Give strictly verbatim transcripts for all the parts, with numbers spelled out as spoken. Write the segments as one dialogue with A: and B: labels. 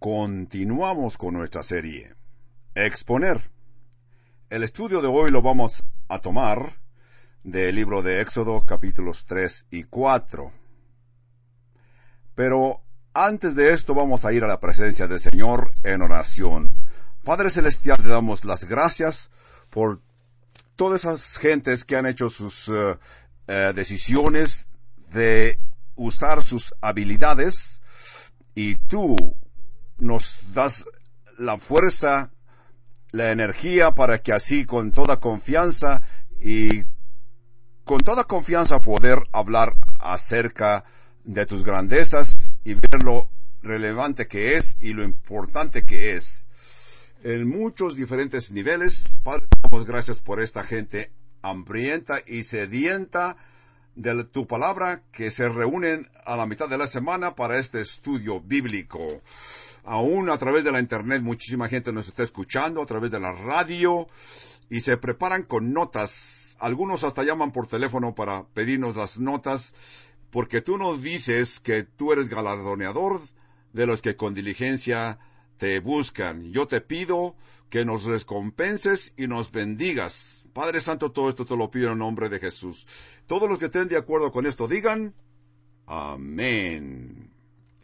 A: Continuamos con nuestra serie Exponer. El estudio de hoy lo vamos a tomar del libro de Éxodo, capítulos tres y cuatro. Pero antes de esto vamos a ir a la presencia del Señor en oración. Padre Celestial, te damos las gracias por todas esas gentes que han hecho sus uh, uh, decisiones de usar sus habilidades, y tú nos das la fuerza, la energía para que así con toda confianza y con toda confianza poder hablar acerca de tus grandezas y ver lo relevante que es y lo importante que es en muchos diferentes niveles. Padre, te damos gracias por esta gente hambrienta y sedienta de tu palabra, que se reúnen a la mitad de la semana para este estudio bíblico. Aún a través de la internet muchísima gente nos está escuchando, a través de la radio, y se preparan con notas. Algunos hasta llaman por teléfono para pedirnos las notas, porque tú nos dices que tú eres galardoneador de los que con diligencia te buscan. Yo te pido que nos recompenses y nos bendigas. Padre Santo, todo esto te lo pido en nombre de Jesús. Todos los que estén de acuerdo con esto digan amén.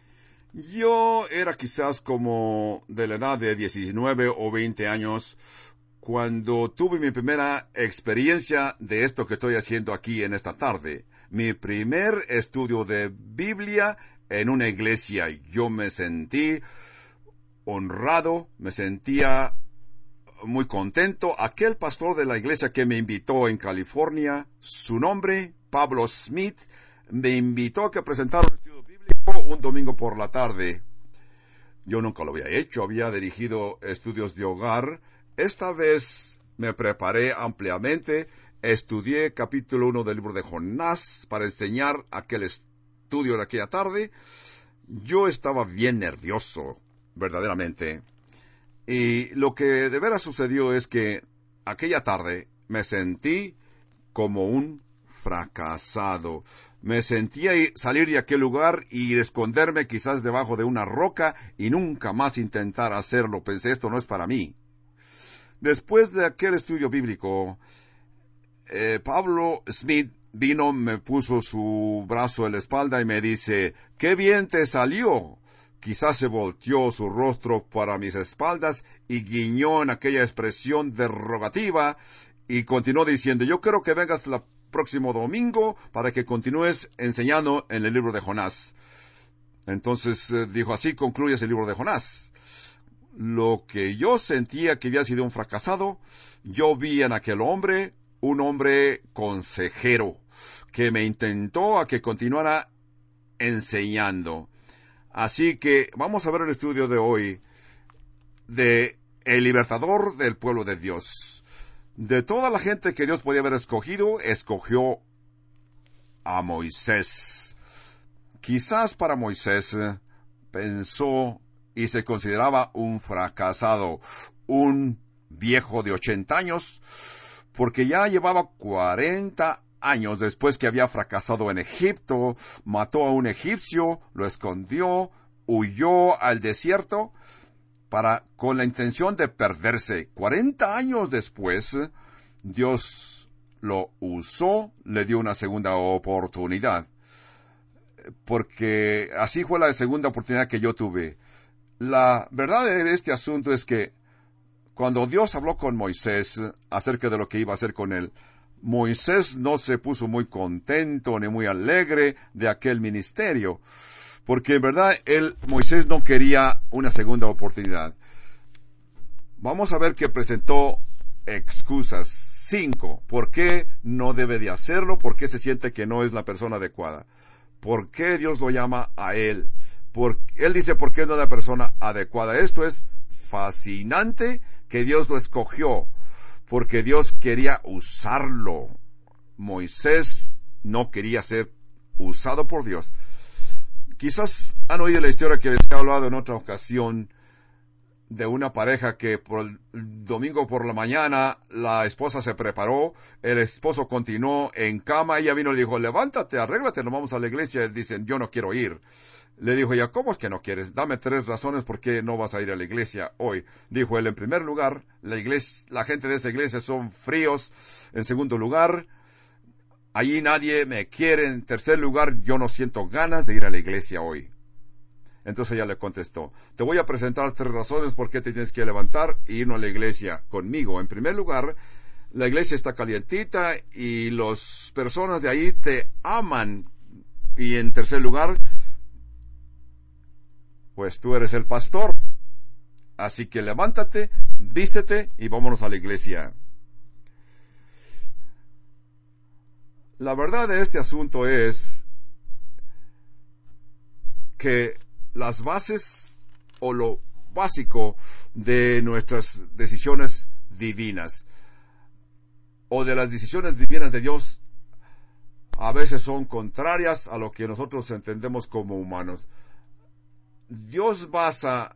A: Yo era quizás como de la edad de diecinueve o veinte años cuando tuve mi primera experiencia de esto que estoy haciendo aquí en esta tarde. Mi primer estudio de Biblia en una iglesia. Yo me sentí honrado, me sentía muy contento. Aquel pastor de la iglesia que me invitó en California, su nombre, Pablo Smith, me invitó a que presentara un estudio bíblico un domingo por la tarde. Yo nunca lo había hecho, había dirigido estudios de hogar. Esta vez me preparé ampliamente, estudié capítulo uno del libro de Jonás para enseñar aquel estudio de aquella tarde. Yo estaba bien nervioso, verdaderamente. Y lo que de veras sucedió es que aquella tarde me sentí como un fracasado. Me sentía salir de aquel lugar y esconderme quizás debajo de una roca y nunca más intentar hacerlo. Pensé, esto no es para mí. Después de aquel estudio bíblico, eh, Pablo Smith vino, me puso su brazo en la espalda y me dice, ¡qué bien te salió! Quizás se volteó su rostro para mis espaldas y guiñó en aquella expresión derogativa y continuó diciendo, yo quiero que vengas el próximo domingo para que continúes enseñando en el libro de Jonás. Entonces eh, dijo, así concluyes el libro de Jonás. Lo que yo sentía que había sido un fracasado, yo vi en aquel hombre un hombre consejero que me intentó a que continuara enseñando. Así que vamos a ver el estudio de hoy de el libertador del pueblo de Dios. De toda la gente que Dios podía haber escogido, escogió a Moisés. Quizás para Moisés pensó y se consideraba un fracasado, un viejo de ochenta años, porque ya llevaba cuarenta años después que había fracasado en Egipto, mató a un egipcio, lo escondió, huyó al desierto para con la intención de perderse. cuarenta años después, Dios lo usó, le dio una segunda oportunidad, porque así fue la segunda oportunidad que yo tuve. La verdad de este asunto es que cuando Dios habló con Moisés acerca de lo que iba a hacer con él, Moisés no se puso muy contento ni muy alegre de aquel ministerio, porque en verdad él, Moisés no quería una segunda oportunidad. Vamos a ver que presentó excusas, cinco. ¿Por qué no debe de hacerlo? ¿Por qué se siente que no es la persona adecuada? ¿Por qué Dios lo llama a él? Por, él dice, ¿por qué no es la persona adecuada? Esto es fascinante, que Dios lo escogió, porque Dios quería usarlo. Moisés no quería ser usado por Dios. Quizás han oído la historia que les he hablado en otra ocasión de una pareja que por el domingo por la mañana la esposa se preparó, el esposo continuó en cama, ella vino y le dijo, levántate, arréglate, nos vamos a la iglesia. Dicen, yo no quiero ir. Le dijo ella, ¿cómo es que no quieres? Dame tres razones por qué no vas a ir a la iglesia hoy. Dijo él, en primer lugar, la iglesia, la gente de esa iglesia son fríos. En segundo lugar, allí nadie me quiere. En tercer lugar, yo no siento ganas de ir a la iglesia hoy. Entonces ella le contestó, te voy a presentar tres razones por qué te tienes que levantar e ir a la iglesia conmigo. En primer lugar, la iglesia está calientita y las personas de ahí te aman. Y en tercer lugar, pues tú eres el pastor. Así que levántate, vístete y vámonos a la iglesia. La verdad de este asunto es que las bases o lo básico de nuestras decisiones divinas o de las decisiones divinas de Dios a veces son contrarias a lo que nosotros entendemos como humanos. Dios basa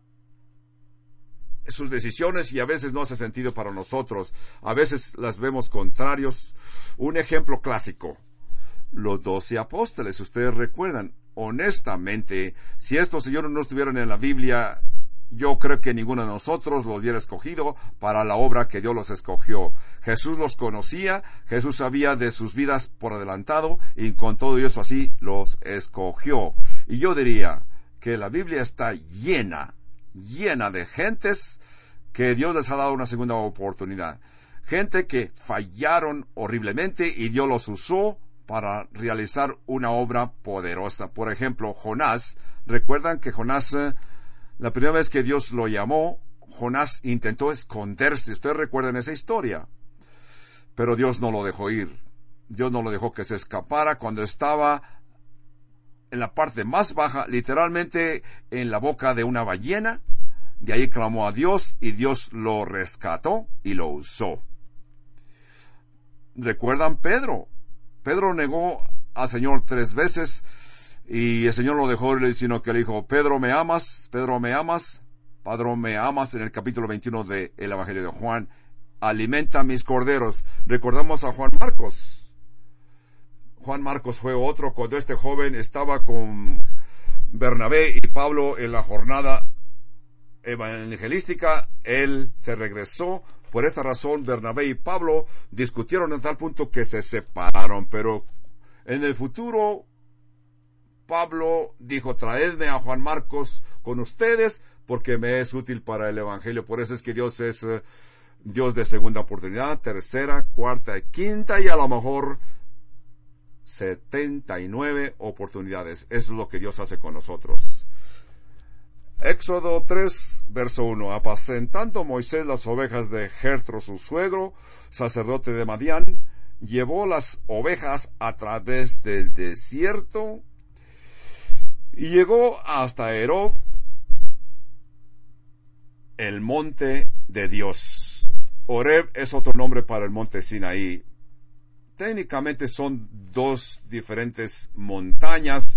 A: sus decisiones y a veces no hace sentido para nosotros. A veces las vemos contrarios. Un ejemplo clásico. Los doce apóstoles, ustedes recuerdan, honestamente, si estos señores no estuvieran en la Biblia, yo creo que ninguno de nosotros los hubiera escogido para la obra que Dios los escogió. Jesús los conocía, Jesús sabía de sus vidas por adelantado, y con todo eso así los escogió. Y yo diría que la Biblia está llena, llena de gentes que Dios les ha dado una segunda oportunidad. Gente que fallaron horriblemente y Dios los usó para realizar una obra poderosa. Por ejemplo, Jonás. Recuerdan que Jonás, eh, la primera vez que Dios lo llamó, Jonás intentó esconderse. Ustedes recuerdan esa historia. Pero Dios no lo dejó ir. Dios no lo dejó que se escapara cuando estaba en la parte más baja, literalmente en la boca de una ballena. De ahí clamó a Dios y Dios lo rescató y lo usó. ¿Recuerdan Pedro? Pedro negó al Señor tres veces y el Señor lo dejó, sino que le dijo, Pedro, ¿me amas? Pedro, ¿me amas? Padre, ¿me amas? En el capítulo veintiuno del Evangelio de Juan, alimenta mis corderos. Recordamos a Juan Marcos. Juan Marcos fue otro cuando este joven estaba con Bernabé y Pablo en la jornada evangelística. Él se regresó. Por esta razón, Bernabé y Pablo discutieron en tal punto que se separaron. Pero en el futuro, Pablo dijo, traedme a Juan Marcos con ustedes porque me es útil para el evangelio. Por eso es que Dios es uh, Dios de segunda oportunidad, tercera, cuarta y quinta y a lo mejor setenta y nueve oportunidades. Eso es lo que Dios hace con nosotros. Éxodo tres, verso uno. Apacentando Moisés las ovejas de Jetro su suegro, sacerdote de Madián, llevó las ovejas a través del desierto y llegó hasta Herob, el monte de Dios. Horeb es otro nombre para el monte Sinaí. Técnicamente son dos diferentes montañas.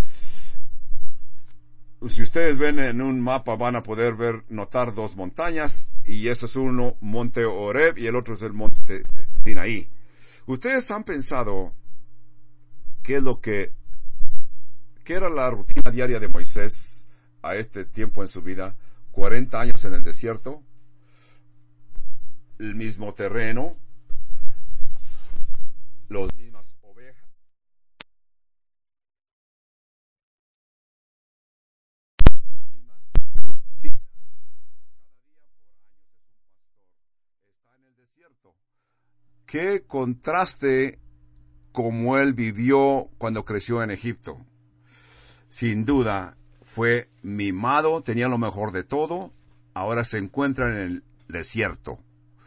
A: Si ustedes ven en un mapa van a poder ver, notar dos montañas, y eso es uno, monte Horeb, y el otro es el monte Sinaí. Ustedes han pensado qué es lo que, qué era la rutina diaria de Moisés a este tiempo en su vida, cuarenta años en el desierto, el mismo terreno, los mismas ovejas. Qué contraste como él vivió cuando creció en Egipto. Sin duda, fue mimado, tenía lo mejor de todo, ahora se encuentra en el desierto.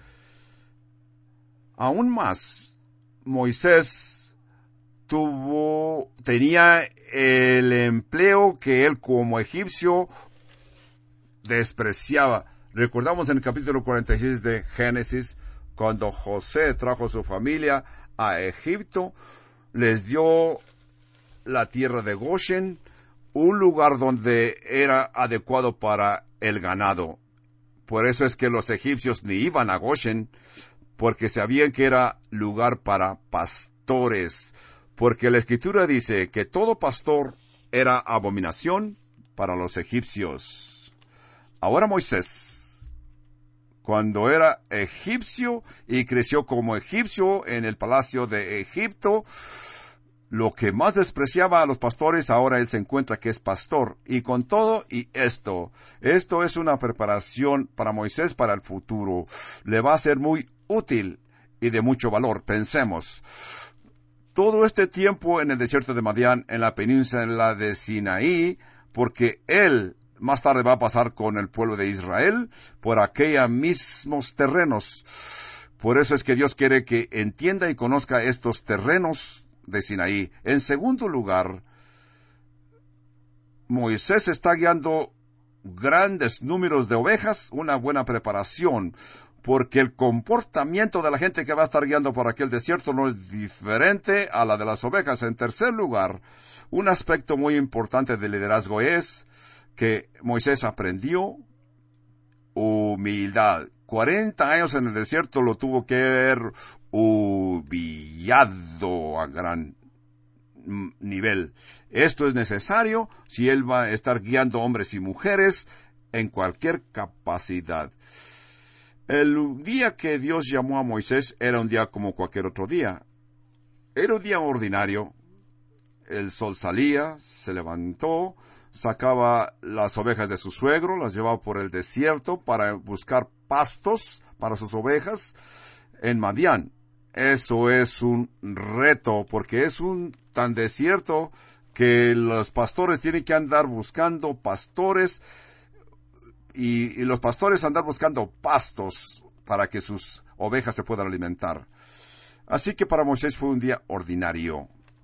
A: Aún más, Moisés tuvo, tenía el empleo que él como egipcio despreciaba. Recordamos en el capítulo cuarenta y seis de Génesis, cuando José trajo a su familia a Egipto, les dio la tierra de Goshen, un lugar donde era adecuado para el ganado. Por eso es que los egipcios ni iban a Goshen, porque sabían que era lugar para pastores. Porque la Escritura dice que todo pastor era abominación para los egipcios. Ahora Moisés, cuando era egipcio y creció como egipcio en el palacio de Egipto, lo que más despreciaba a los pastores, ahora él se encuentra que es pastor. Y con todo y esto, esto es una preparación para Moisés para el futuro. Le va a ser muy útil y de mucho valor. Pensemos, todo este tiempo en el desierto de Madián, en la península de Sinaí, porque él más tarde va a pasar con el pueblo de Israel por aquellos mismos terrenos. Por eso es que Dios quiere que entienda y conozca estos terrenos de Sinaí. En segundo lugar, Moisés está guiando grandes números de ovejas, una buena preparación, porque el comportamiento de la gente que va a estar guiando por aquel desierto no es diferente a la de las ovejas. En tercer lugar, un aspecto muy importante del liderazgo es que Moisés aprendió humildad. cuarenta años en el desierto lo tuvo que haber humillado a gran nivel. Esto es necesario si él va a estar guiando hombres y mujeres en cualquier capacidad. El día que Dios llamó a Moisés era un día como cualquier otro día. Era un día ordinario. El sol salía, se levantó, sacaba las ovejas de su suegro, las llevaba por el desierto para buscar pastos para sus ovejas en Madián. Eso es un reto, porque es un tan desierto que los pastores tienen que andar buscando pastores y, y los pastores andar buscando pastos para que sus ovejas se puedan alimentar. Así que para Moisés fue un día ordinario.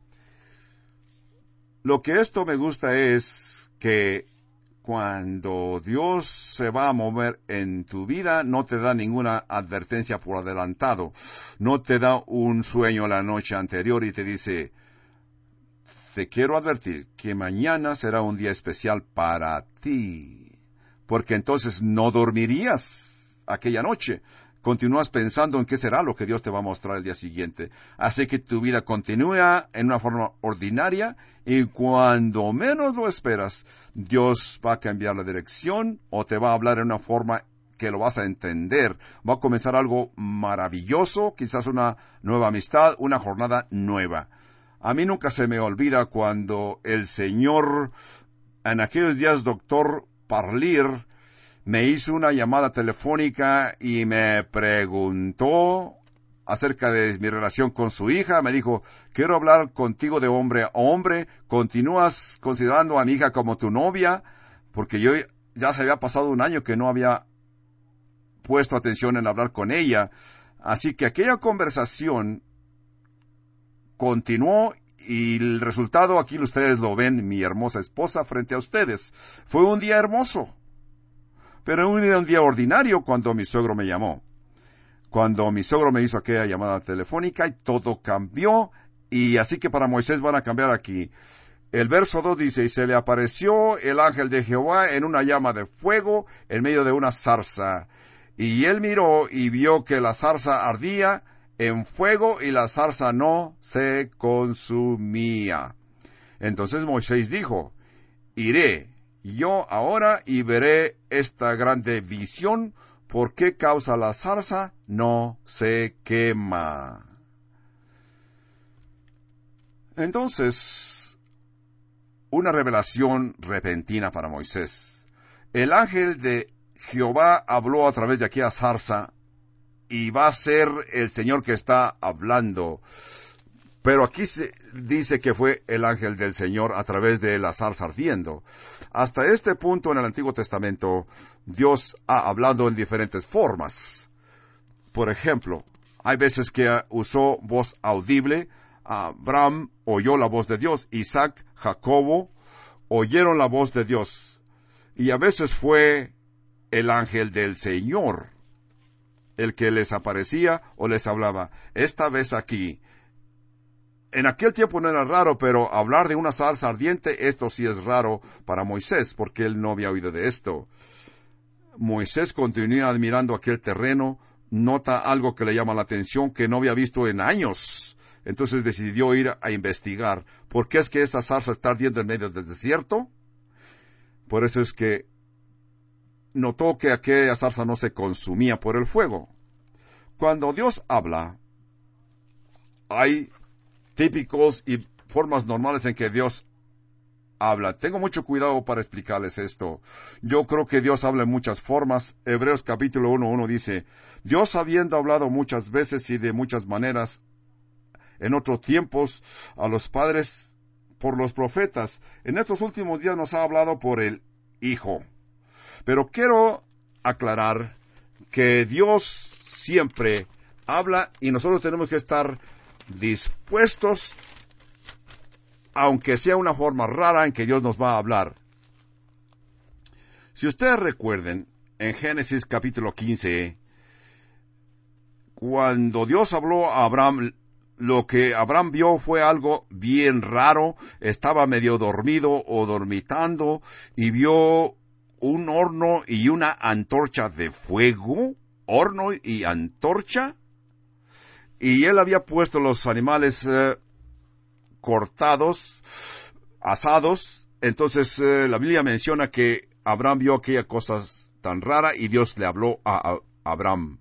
A: Lo que esto me gusta es que cuando Dios se va a mover en tu vida, no te da ninguna advertencia por adelantado. No te da un sueño la noche anterior y te dice, te quiero advertir que mañana será un día especial para ti. Porque entonces no dormirías aquella noche. Continúas pensando en qué será lo que Dios te va a mostrar el día siguiente. Así que tu vida continúa en una forma ordinaria y cuando menos lo esperas, Dios va a cambiar la dirección o te va a hablar en una forma que lo vas a entender. Va a comenzar algo maravilloso, quizás una nueva amistad, una jornada nueva. A mí nunca se me olvida cuando el Señor, en aquellos días, doctor Parlier, me hizo una llamada telefónica y me preguntó acerca de mi relación con su hija. Me dijo, quiero hablar contigo de hombre a hombre. ¿Continúas considerando a mi hija como tu novia? Porque yo ya se había pasado un año que no había puesto atención en hablar con ella. Así que aquella conversación continuó y el resultado aquí ustedes lo ven, mi hermosa esposa frente a ustedes. Fue un día hermoso. Pero era un día ordinario cuando mi suegro me llamó. Cuando mi suegro me hizo aquella llamada telefónica y todo cambió. Y así que para Moisés van a cambiar aquí. El verso dos dice, y se le apareció el ángel de Jehová en una llama de fuego en medio de una zarza. Y él miró y vio que la zarza ardía en fuego y la zarza no se consumía. Entonces Moisés dijo, iré yo ahora y veré esta grande visión, ¿por qué causa la zarza no se quema? Entonces, una revelación repentina para Moisés. El ángel de Jehová habló a través de aquella zarza y va a ser el Señor que está hablando. Pero aquí se dice que fue el ángel del Señor a través de la zarza ardiendo. Hasta este punto en el Antiguo Testamento, Dios ha hablado en diferentes formas. Por ejemplo, hay veces que usó voz audible. Abraham oyó la voz de Dios. Isaac, Jacobo, oyeron la voz de Dios. Y a veces fue el ángel del Señor el que les aparecía o les hablaba. Esta vez aquí, en aquel tiempo no era raro, pero hablar de una zarza ardiente, esto sí es raro para Moisés, porque él no había oído de esto. Moisés continúa admirando aquel terreno, nota algo que le llama la atención que no había visto en años. Entonces decidió ir a investigar. ¿Por qué es que esa zarza está ardiendo en medio del desierto? Por eso es que notó que aquella zarza no se consumía por el fuego. Cuando Dios habla, hay típicos y formas normales en que Dios habla. Tengo mucho cuidado para explicarles esto. Yo creo que Dios habla en muchas formas. Hebreos capítulo uno, uno dice, Dios habiendo hablado muchas veces y de muchas maneras en otros tiempos a los padres por los profetas, en estos últimos días nos ha hablado por el Hijo. Pero quiero aclarar que Dios siempre habla y nosotros tenemos que estar dispuestos, aunque sea una forma rara en que Dios nos va a hablar. Si ustedes recuerden, en Génesis capítulo quince, cuando Dios habló a Abraham, lo que Abraham vio fue algo bien raro. Estaba medio dormido o dormitando y vio un horno y una antorcha de fuego, horno y antorcha, y él había puesto los animales eh, cortados, asados. Entonces eh, la Biblia menciona que Abraham vio aquella cosa tan rara y Dios le habló a, a Abraham.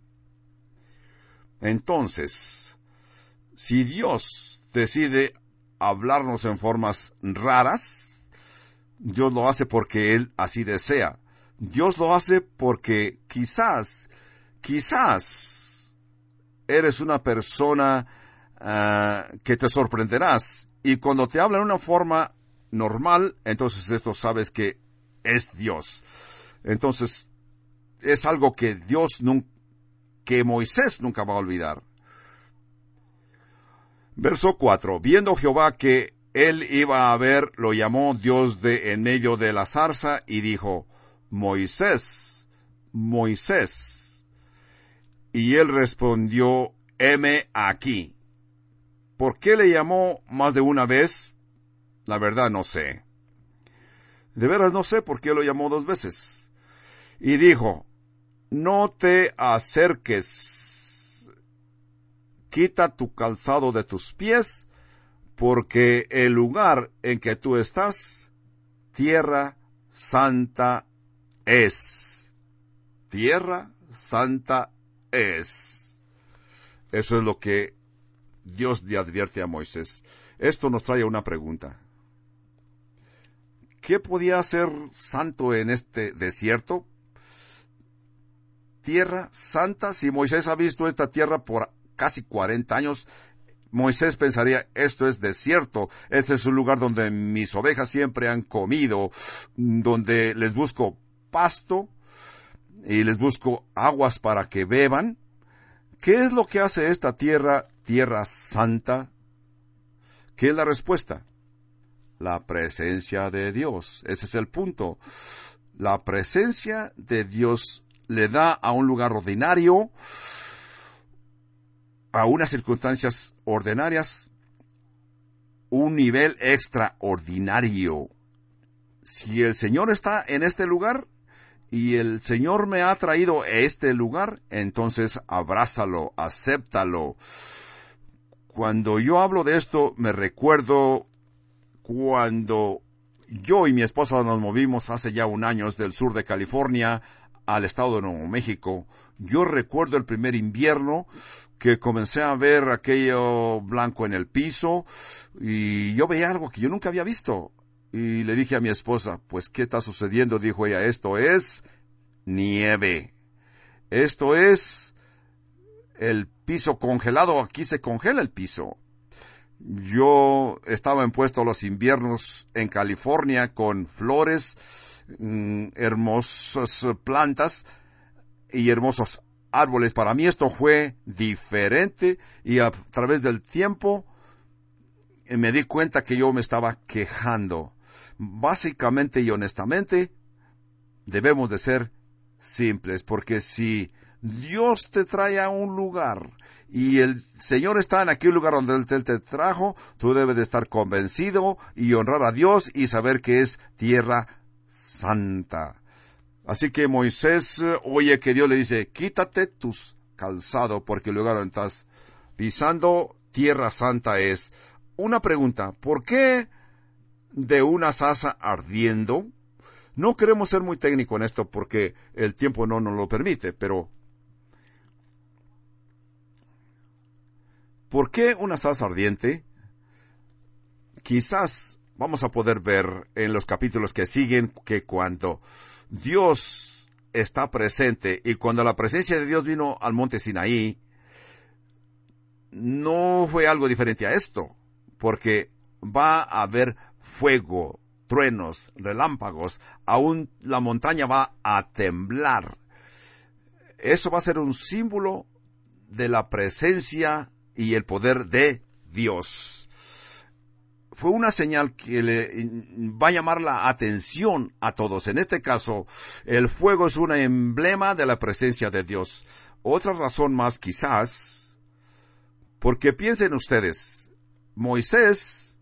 A: Entonces, si Dios decide hablarnos en formas raras, Dios lo hace porque Él así desea. Dios lo hace porque quizás, quizás eres una persona uh, que te sorprenderás. Y cuando te habla en una forma normal, entonces esto sabes que es Dios. Entonces, es algo que Dios nunca, que Moisés nunca va a olvidar. Verso cuatro. Viendo Jehová que él iba a ver, lo llamó Dios de en medio de la zarza y dijo, Moisés, Moisés. Y él respondió, heme aquí. ¿Por qué le llamó más de una vez? La verdad no sé. De veras no sé por qué lo llamó dos veces. Y dijo, no te acerques, quita tu calzado de tus pies, porque el lugar en que tú estás, tierra santa es. Tierra santa es. Eso es lo que Dios le advierte a Moisés. Esto nos trae una pregunta. ¿Qué podía ser santo en este desierto? Tierra santa. Si Moisés ha visto esta tierra por casi cuarenta años, Moisés pensaría, esto es desierto, este es un lugar donde mis ovejas siempre han comido, donde les busco pasto y les busco aguas para que beban. ¿Qué es lo que hace esta tierra, tierra santa? ¿Qué es la respuesta? La presencia de Dios. Ese es el punto. La presencia de Dios le da a un lugar ordinario, a unas circunstancias ordinarias, un nivel extraordinario. Si el Señor está en este lugar y el Señor me ha traído a este lugar, entonces abrázalo, acéptalo. Cuando yo hablo de esto, me recuerdo cuando yo y mi esposa nos movimos hace ya un año del sur de California al estado de Nuevo México. Yo recuerdo el primer invierno que comencé a ver aquello blanco en el piso y yo veía algo que yo nunca había visto. Y le dije a mi esposa, pues, ¿qué está sucediendo? Dijo ella, esto es nieve. Esto es el piso congelado. Aquí se congela el piso. Yo estaba impuesto a los inviernos en California con flores, mm, hermosas plantas y hermosos árboles. Para mí esto fue diferente y a través del tiempo me di cuenta que yo me estaba quejando. Básicamente y honestamente debemos de ser simples, porque si Dios te trae a un lugar y el Señor está en aquel lugar donde Él te trajo, tú debes de estar convencido y honrar a Dios y saber que es tierra santa. Así que Moisés eh, oye que Dios le dice, quítate tus calzados porque el lugar donde estás pisando tierra santa es. Una pregunta, ¿por qué de una zarza ardiendo? No queremos ser muy técnicos en esto porque el tiempo no nos lo permite, pero ¿por qué una zarza ardiente? Quizás vamos a poder ver en los capítulos que siguen que cuando Dios está presente y cuando la presencia de Dios vino al monte Sinaí, no fue algo diferente a esto, porque va a haber fuego, truenos, relámpagos, aún la montaña va a temblar. Eso va a ser un símbolo de la presencia y el poder de Dios. Fue una señal que le va a llamar la atención a todos. En este caso, el fuego es un emblema de la presencia de Dios. Otra razón más quizás, porque piensen ustedes, Moisés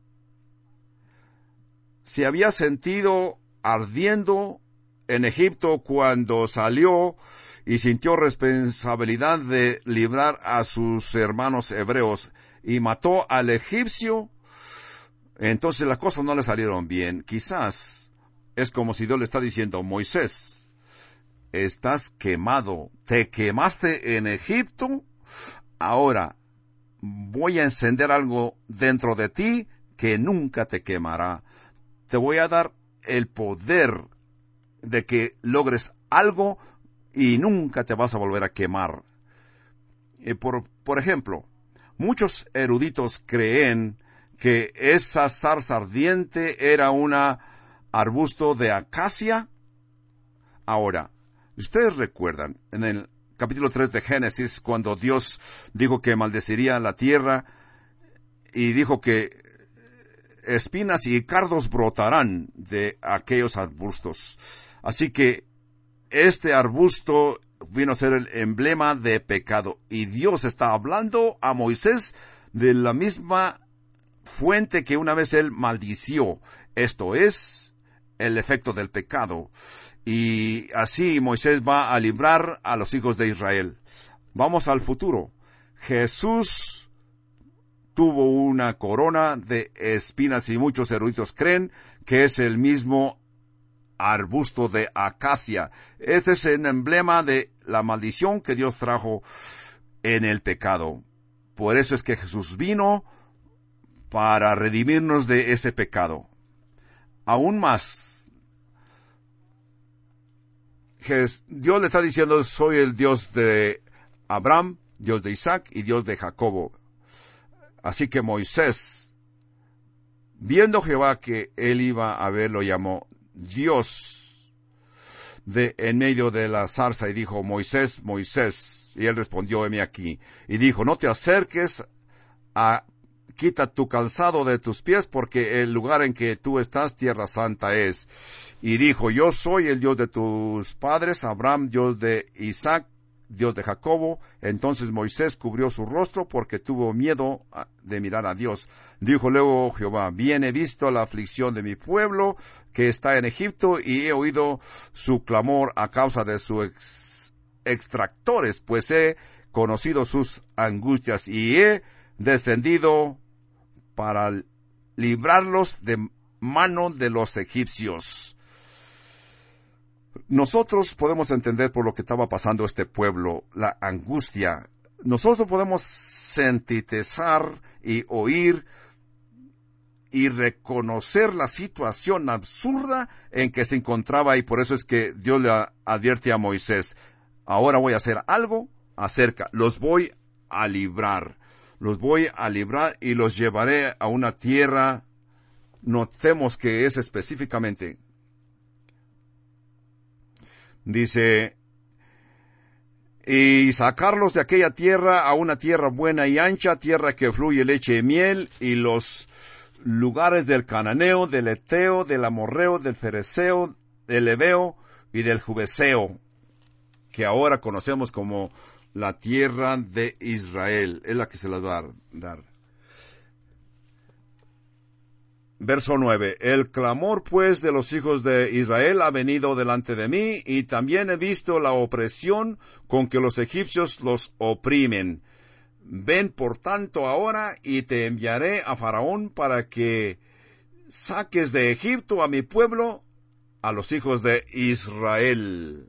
A: se había sentido ardiendo en Egipto cuando salió y sintió responsabilidad de librar a sus hermanos hebreos y mató al egipcio. Entonces las cosas no le salieron bien. Quizás es como si Dios le está diciendo, Moisés, estás quemado, te quemaste en Egipto, ahora voy a encender algo dentro de ti que nunca te quemará. Te voy a dar el poder de que logres algo y nunca te vas a volver a quemar. Eh, por, por ejemplo, muchos eruditos creen que esa zarza ardiente era un arbusto de acacia. Ahora, ustedes recuerdan, en el capítulo tres de Génesis, cuando Dios dijo que maldeciría la tierra, y dijo que espinas y cardos brotarán de aquellos arbustos. Así que este arbusto vino a ser el emblema de pecado, y Dios está hablando a Moisés de la misma fuente que una vez él maldició. Esto es el efecto del pecado. Y así Moisés va a librar a los hijos de Israel. Vamos al futuro. Jesús tuvo una corona de espinas y muchos eruditos creen que es el mismo arbusto de acacia. Este es el emblema de la maldición que Dios trajo en el pecado. Por eso es que Jesús vino para redimirnos de ese pecado. Aún más, Dios le está diciendo, soy el Dios de Abraham, Dios de Isaac y Dios de Jacobo. Así que Moisés, viendo Jehová que él iba a ver, lo llamó Dios de en medio de la zarza y dijo, Moisés, Moisés. Y él respondió, heme aquí. Y dijo, no te acerques a quita tu calzado de tus pies, porque el lugar en que tú estás, tierra santa es. Y dijo, yo soy el Dios de tus padres, Abraham, Dios de Isaac, Dios de Jacobo. Entonces Moisés cubrió su rostro, porque tuvo miedo de mirar a Dios. Dijo luego Jehová, bien he visto la aflicción de mi pueblo, que está en Egipto, y he oído su clamor a causa de sus ex extractores, pues he conocido sus angustias, y he descendido para librarlos de mano de los egipcios. Nosotros podemos entender por lo que estaba pasando este pueblo, la angustia. Nosotros podemos sintetizar y oír y reconocer la situación absurda en que se encontraba, y por eso es que Dios le advierte a Moisés, ahora voy a hacer algo acerca, los voy a librar. Los voy a librar y los llevaré a una tierra, notemos que es específicamente, dice, y sacarlos de aquella tierra a una tierra buena y ancha, tierra que fluye leche y miel, y los lugares del cananeo, del eteo, del amorreo, del fereceo, del heveo y del jubeseo, que ahora conocemos como la tierra de Israel, es la que se las va a dar. Verso nueve. El clamor pues de los hijos de Israel ha venido delante de mí, y también he visto la opresión con que los egipcios los oprimen. Ven por tanto ahora, y te enviaré a Faraón para que saques de Egipto a mi pueblo, a los hijos de Israel.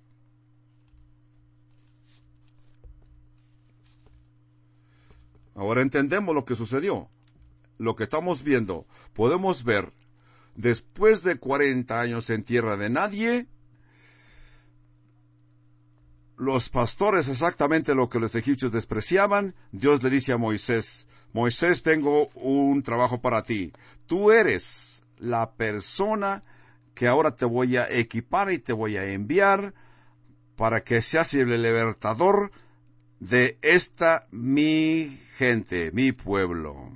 A: Ahora entendemos lo que sucedió. Lo que estamos viendo, podemos ver, después de cuarenta años en tierra de nadie, los pastores, exactamente lo que los egipcios despreciaban, Dios le dice a Moisés, Moisés, tengo un trabajo para ti. Tú eres la persona que ahora te voy a equipar y te voy a enviar para que seas el libertador de esta mi gente, mi pueblo.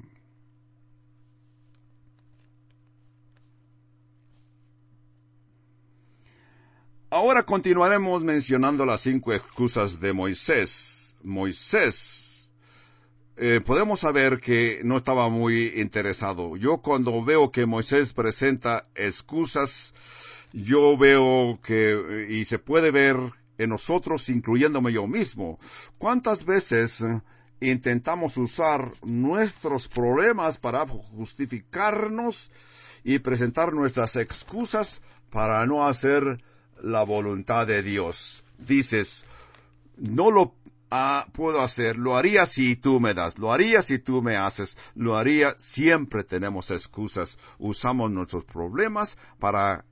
A: Ahora continuaremos mencionando las cinco excusas de Moisés. Moisés, eh, podemos saber que no estaba muy interesado. Yo cuando veo que Moisés presenta excusas, yo veo que, y se puede ver en nosotros, incluyéndome yo mismo, ¿cuántas veces intentamos usar nuestros problemas para justificarnos y presentar nuestras excusas para no hacer la voluntad de Dios? Dices, no lo ah, puedo hacer, lo haría si tú me das, lo haría si tú me haces, lo haría. Siempre tenemos excusas, usamos nuestros problemas para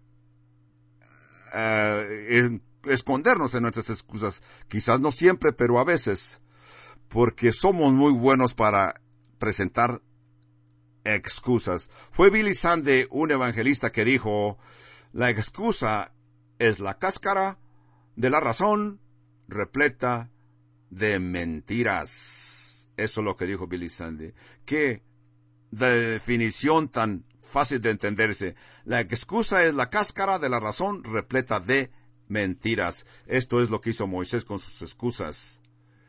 A: eh, escondernos en nuestras excusas. Quizás no siempre, pero a veces, porque somos muy buenos para presentar excusas. Fue Billy Sunday, un evangelista, que dijo, la excusa es la cáscara de la razón repleta de mentiras. Eso es lo que dijo Billy Sunday. Qué definición tan fácil de entenderse. La excusa es la cáscara de la razón repleta de mentiras. Esto es lo que hizo Moisés con sus excusas.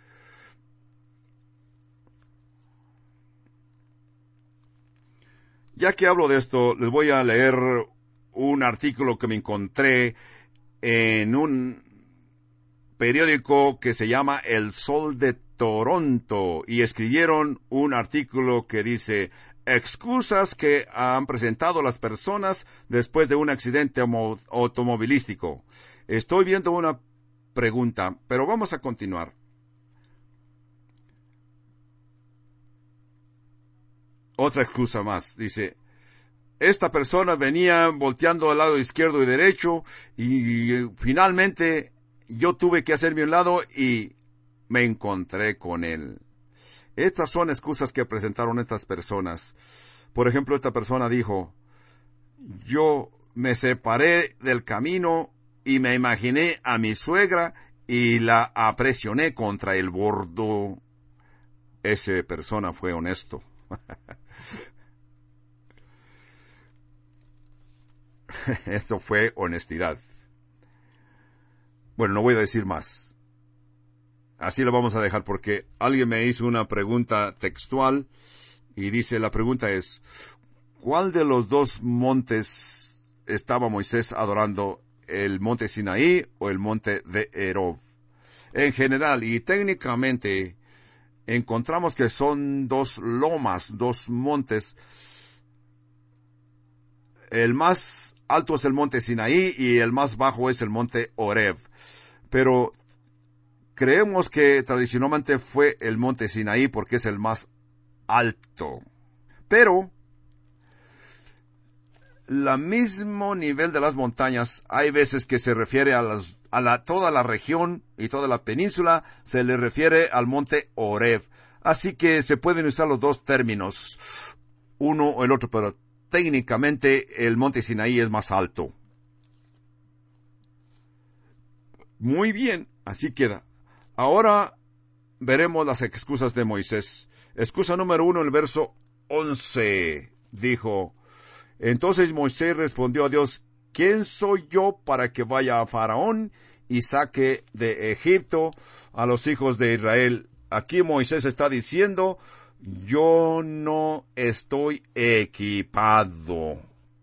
A: Ya que hablo de esto, les voy a leer un artículo que me encontré en un periódico que se llama El Sol de Toronto, y escribieron un artículo que dice, excusas que han presentado las personas después de un accidente automovilístico. Estoy viendo una pregunta, pero vamos a continuar. Otra excusa más, dice, esta persona venía volteando al lado izquierdo y derecho y, y finalmente yo tuve que hacerme un lado y me encontré con él. Estas son excusas que presentaron estas personas. Por ejemplo, esta persona dijo, yo me separé del camino y me imaginé a mi suegra y la apresioné contra el bordo. Esa persona fue honesto. Esto fue honestidad. Bueno, no voy a decir más. Así lo vamos a dejar porque alguien me hizo una pregunta textual y dice, la pregunta es, ¿cuál de los dos montes estaba Moisés adorando? ¿El monte Sinaí o el monte de Herov? En general y técnicamente encontramos que son dos lomas, dos montes. El más alto es el monte Sinaí y el más bajo es el monte Horeb. Pero creemos que tradicionalmente fue el monte Sinaí porque es el más alto. Pero el mismo nivel de las montañas, hay veces que se refiere a, las, a la, toda la región y toda la península, se le refiere al monte Horeb. Así que se pueden usar los dos términos, uno o el otro, pero técnicamente el monte Sinaí es más alto. Muy bien, así queda. Ahora veremos las excusas de Moisés. Excusa número uno, el verso once, dijo, entonces Moisés respondió a Dios, ¿quién soy yo para que vaya a Faraón y saque de Egipto a los hijos de Israel? Aquí Moisés está diciendo, yo no estoy equipado.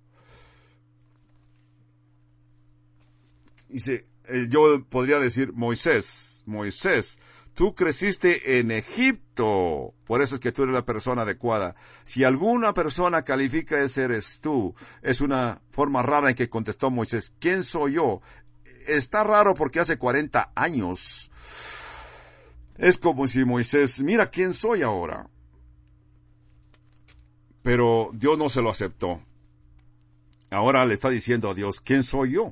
A: Dice, eh, yo podría decir, Moisés, Moisés, tú creciste en Egipto, por eso es que tú eres la persona adecuada. Si alguna persona califica ese eres tú, es una forma rara en que contestó Moisés, ¿quién soy yo? Está raro porque hace cuarenta años. Es como si Moisés, mira quién soy ahora. Pero Dios no se lo aceptó. Ahora le está diciendo a Dios, ¿quién soy yo?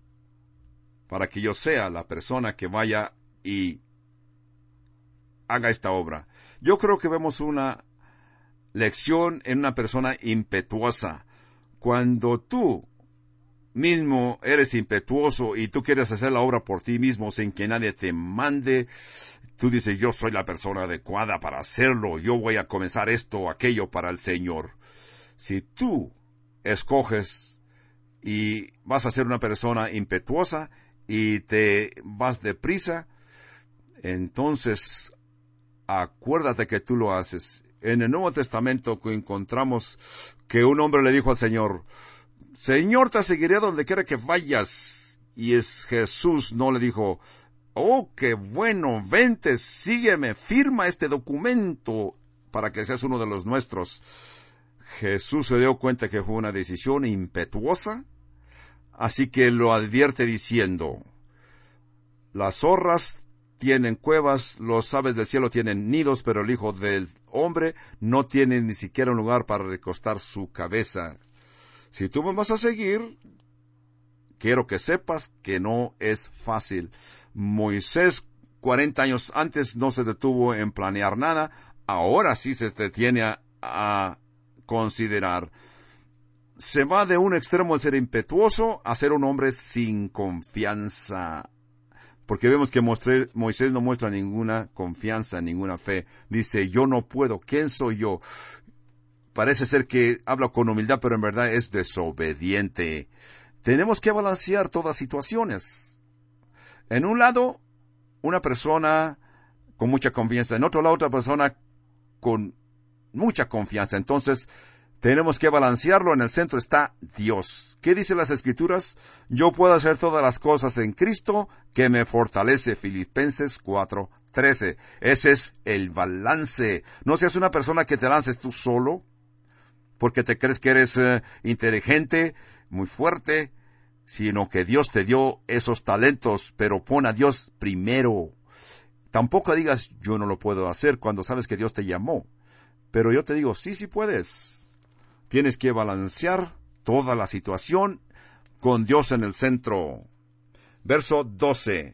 A: Para que yo sea la persona que vaya y haga esta obra. Yo creo que vemos una lección en una persona impetuosa. Cuando tú mismo eres impetuoso y tú quieres hacer la obra por ti mismo sin que nadie te mande, tú dices, yo soy la persona adecuada para hacerlo, yo voy a comenzar esto o aquello para el Señor. Si tú escoges y vas a ser una persona impetuosa y te vas deprisa, entonces acuérdate que tú lo haces. En el Nuevo Testamento encontramos que un hombre le dijo al Señor, Señor, te seguiré donde quiera que vayas. Y es Jesús no le dijo, oh, qué bueno, vente, sígueme, firma este documento para que seas uno de los nuestros. Jesús se dio cuenta que fue una decisión impetuosa, así que lo advierte diciendo, las zorras tienen cuevas, los aves del cielo tienen nidos, pero el Hijo del Hombre no tiene ni siquiera un lugar para recostar su cabeza. Si tú me vas a seguir, quiero que sepas que no es fácil. Moisés, cuarenta años antes, no se detuvo en planear nada, ahora sí se detiene a, a considerar. Se va de un extremo de ser impetuoso a ser un hombre sin confianza. Porque vemos que Moisés no muestra ninguna confianza, ninguna fe. Dice, yo no puedo, ¿quién soy yo? Parece ser que habla con humildad, pero en verdad es desobediente. Tenemos que balancear todas situaciones. En un lado, una persona con mucha confianza. En otro lado, otra persona con mucha confianza. Entonces, tenemos que balancearlo. En el centro está Dios. ¿Qué dicen las Escrituras? Yo puedo hacer todas las cosas en Cristo que me fortalece. Filipenses cuatro trece. Ese es el balance. No seas una persona que te lances tú solo, porque te crees que eres uh, inteligente, muy fuerte, sino que Dios te dio esos talentos, pero pon a Dios primero. Tampoco digas, yo no lo puedo hacer, cuando sabes que Dios te llamó. Pero yo te digo, sí, sí puedes. Tienes que balancear toda la situación con Dios en el centro. Verso doce.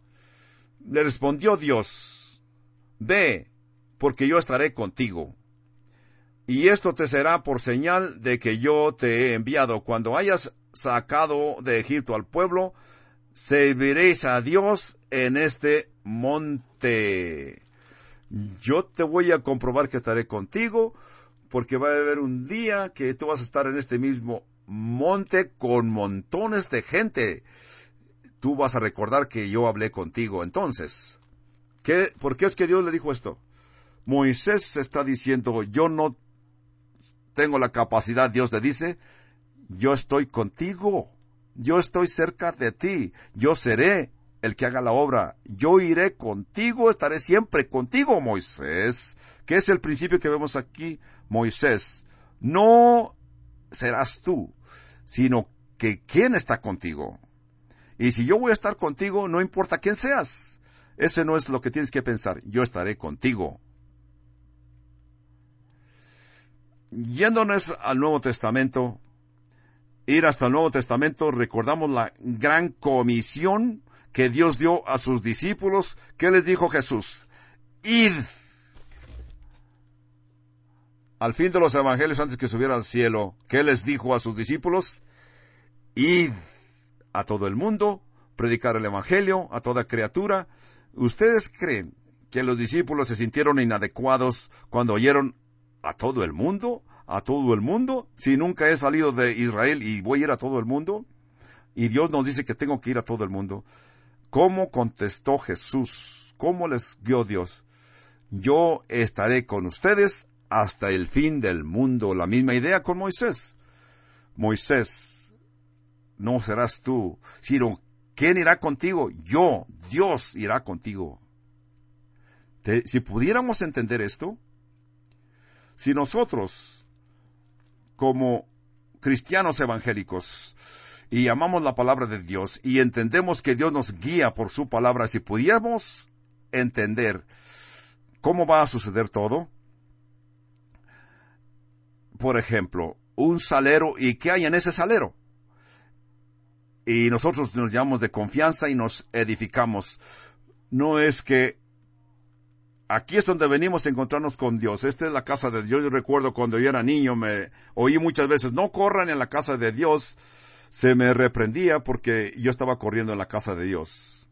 A: Le respondió Dios, ve, porque yo estaré contigo. Y esto te será por señal de que yo te he enviado. Cuando hayas sacado de Egipto al pueblo, serviréis a Dios en este monte. Yo te voy a comprobar que estaré contigo, porque va a haber un día que tú vas a estar en este mismo monte con montones de gente. Tú vas a recordar que yo hablé contigo. Entonces, ¿qué, ¿por qué es que Dios le dijo esto? Moisés está diciendo, yo no tengo la capacidad, Dios le dice, yo estoy contigo, yo estoy cerca de ti, yo seré el que haga la obra, yo iré contigo, estaré siempre contigo, Moisés. ¿Qué es el principio que vemos aquí? Moisés, no serás tú, sino que quién está contigo. Y si yo voy a estar contigo, no importa quién seas. Ese no es lo que tienes que pensar, yo estaré contigo. Yéndonos al Nuevo Testamento, ir hasta el Nuevo Testamento, recordamos la gran comisión que Dios dio a sus discípulos. ¿Qué les dijo Jesús? Id. Al fin de los evangelios, antes que subiera al cielo, ¿qué les dijo a sus discípulos? Id a todo el mundo, predicar el evangelio a toda criatura. ¿Ustedes creen que los discípulos se sintieron inadecuados cuando oyeron a todo el mundo? ¿A todo el mundo? Si nunca he salido de Israel y voy a ir a todo el mundo. Y Dios nos dice que tengo que ir a todo el mundo. ¿Cómo contestó Jesús? ¿Cómo les guió Dios? yo estaré con ustedes hasta el fin del mundo. La misma idea con Moisés. Moisés, no serás tú, sino ¿quién irá contigo? Yo, Dios irá contigo. Te, si pudiéramos entender esto, si nosotros, como cristianos evangélicos, y amamos la palabra de Dios, y entendemos que Dios nos guía por su palabra, si pudiéramos entender cómo va a suceder todo, por ejemplo, un salero, ¿y qué hay en ese salero? Y nosotros nos llamamos de confianza y nos edificamos. No es que aquí es donde venimos a encontrarnos con Dios. Esta es la casa de Dios. Yo recuerdo cuando yo era niño, me oí muchas veces, no corran en la casa de Dios. Se me reprendía porque yo estaba corriendo en la casa de Dios.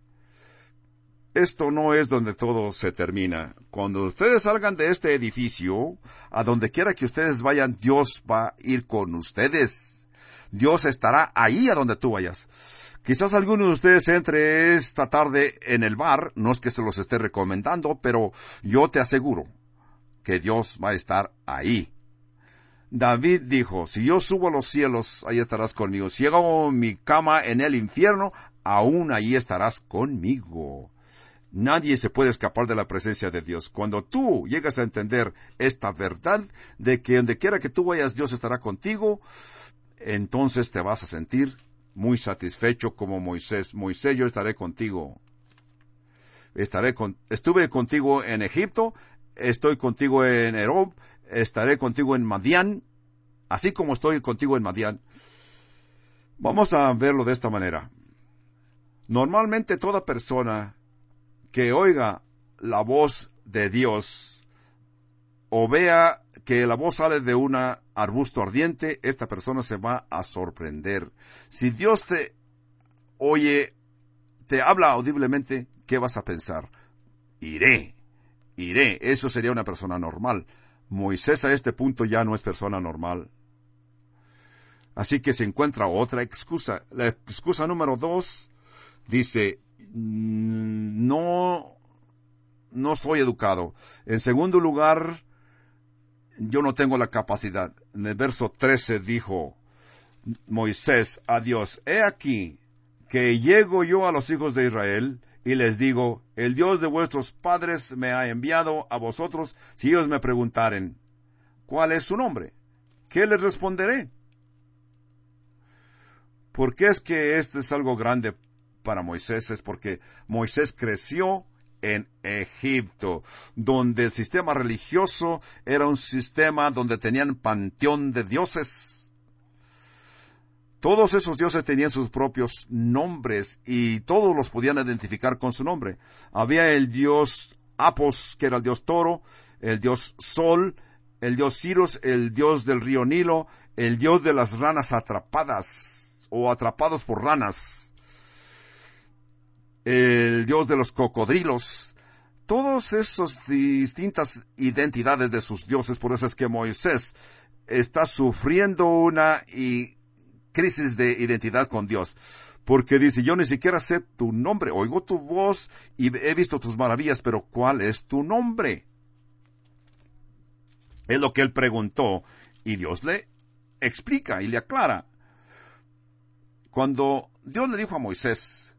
A: Esto no es donde todo se termina. Cuando ustedes salgan de este edificio, a donde quiera que ustedes vayan, Dios va a ir con ustedes. Dios estará ahí a donde tú vayas. Quizás alguno de ustedes entre esta tarde en el bar, no es que se los esté recomendando, pero yo te aseguro que Dios va a estar ahí. David dijo, si yo subo a los cielos, ahí estarás conmigo. Si hago mi cama en el infierno, aún ahí estarás conmigo. Nadie se puede escapar de la presencia de Dios. Cuando tú llegas a entender esta verdad de que donde quiera que tú vayas, Dios estará contigo, entonces te vas a sentir muy satisfecho como Moisés. Moisés, yo estaré contigo. Estaré con, estuve contigo en Egipto, estoy contigo en Herob, estaré contigo en Madián, así como estoy contigo en Madián. Vamos a verlo de esta manera. Normalmente toda persona que oiga la voz de Dios o vea que la voz sale de un arbusto ardiente, esta persona se va a sorprender. Si Dios te oye, te habla audiblemente, ¿qué vas a pensar? Iré, iré. Eso sería una persona normal. Moisés a este punto ya no es persona normal. Así que se encuentra otra excusa. La excusa número dos dice, no, no estoy educado. En segundo lugar, yo no tengo la capacidad. En el verso trece dijo Moisés a Dios, he aquí que llego yo a los hijos de Israel y les digo, el Dios de vuestros padres me ha enviado a vosotros. Si ellos me preguntaren, ¿cuál es su nombre? ¿Qué les responderé? ¿Por qué es que esto es algo grande para Moisés? Es porque Moisés creció en Egipto, donde el sistema religioso era un sistema donde tenían panteón de dioses. Todos esos dioses tenían sus propios nombres y todos los podían identificar con su nombre. Había el dios Apos, que era el dios toro, el dios Sol, el dios Sirius, el dios del río Nilo, el dios de las ranas atrapadas o atrapados por ranas, el dios de los cocodrilos. Todas esas distintas identidades de sus dioses. Por eso es que Moisés está sufriendo una y crisis de identidad con Dios, porque dice, yo ni siquiera sé tu nombre, oigo tu voz y he visto tus maravillas, pero ¿cuál es tu nombre? Es lo que él preguntó, y Dios le explica y le aclara. Cuando Dios le dijo a Moisés,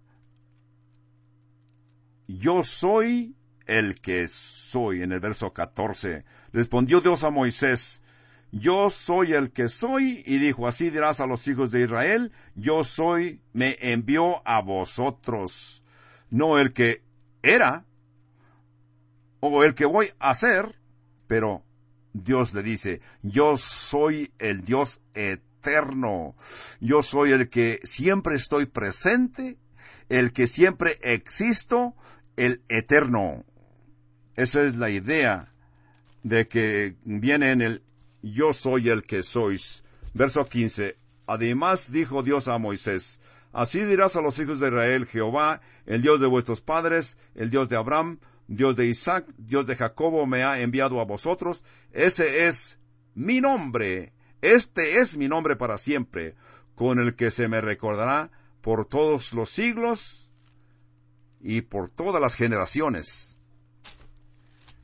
A: yo soy el que soy, en el verso catorce, respondió Dios a Moisés, yo soy el que soy, y dijo, así dirás a los hijos de Israel, yo soy, me envió a vosotros, no el que era, o el que voy a ser, pero Dios le dice, yo soy el Dios eterno, yo soy el que siempre estoy presente, el que siempre existo, el eterno. Esa es la idea de que viene en el yo soy el que sois. Verso quince. Además dijo Dios a Moisés, así dirás a los hijos de Israel, Jehová, el Dios de vuestros padres, el Dios de Abraham, Dios de Isaac, Dios de Jacobo, me ha enviado a vosotros. Ese es mi nombre, este es mi nombre para siempre, con el que se me recordará por todos los siglos y por todas las generaciones.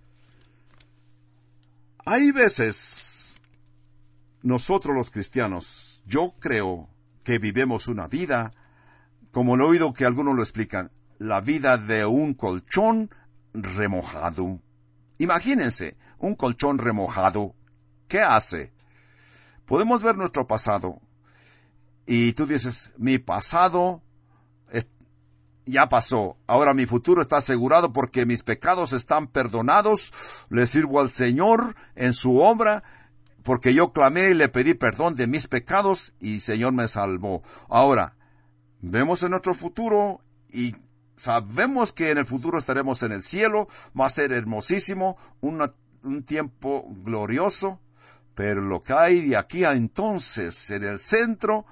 A: Hay veces, nosotros los cristianos, yo creo que vivimos una vida, como he oído que algunos lo explican, la vida de un colchón remojado. Imagínense, un colchón remojado. ¿Qué hace? Podemos ver nuestro pasado. Y tú dices, mi pasado es, ya pasó. Ahora mi futuro está asegurado porque mis pecados están perdonados. Le sirvo al Señor en su obra porque yo clamé y le pedí perdón de mis pecados y el Señor me salvó. Ahora, vemos en nuestro futuro y sabemos que en el futuro estaremos en el cielo. Va a ser hermosísimo, una, un tiempo glorioso. Pero lo que hay de aquí a entonces, en el centro,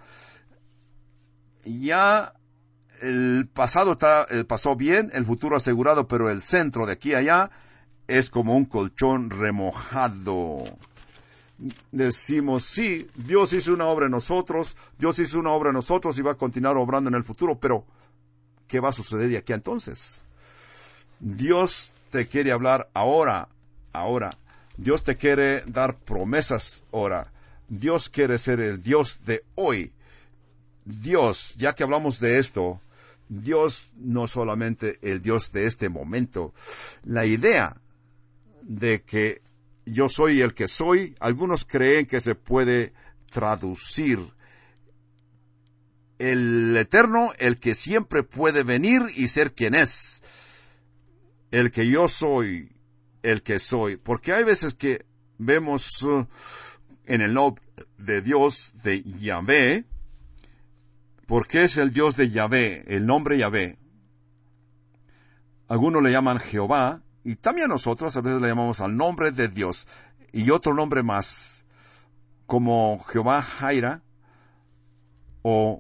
A: ya el pasado está, eh, pasó bien, el futuro asegurado, pero el centro de aquí a allá es como un colchón remojado. Decimos, sí, Dios hizo una obra en nosotros, Dios hizo una obra en nosotros y va a continuar obrando en el futuro, pero ¿qué va a suceder de aquí a entonces? Dios te quiere hablar ahora, ahora. Dios te quiere dar promesas ahora. Dios quiere ser el Dios de hoy. Dios, ya que hablamos de esto, Dios no solamente el Dios de este momento. La idea de que yo soy el que soy, algunos creen que se puede traducir. El eterno, el que siempre puede venir y ser quien es. El que yo soy, el que soy. Porque hay veces que vemos uh, en el nombre de Dios, de Yahvé. ¿Por qué es el Dios de Yahvé? El nombre Yahvé. Algunos le llaman Jehová. Y también nosotros a veces le llamamos al nombre de Dios. Y otro nombre más. Como Jehová Jaira. O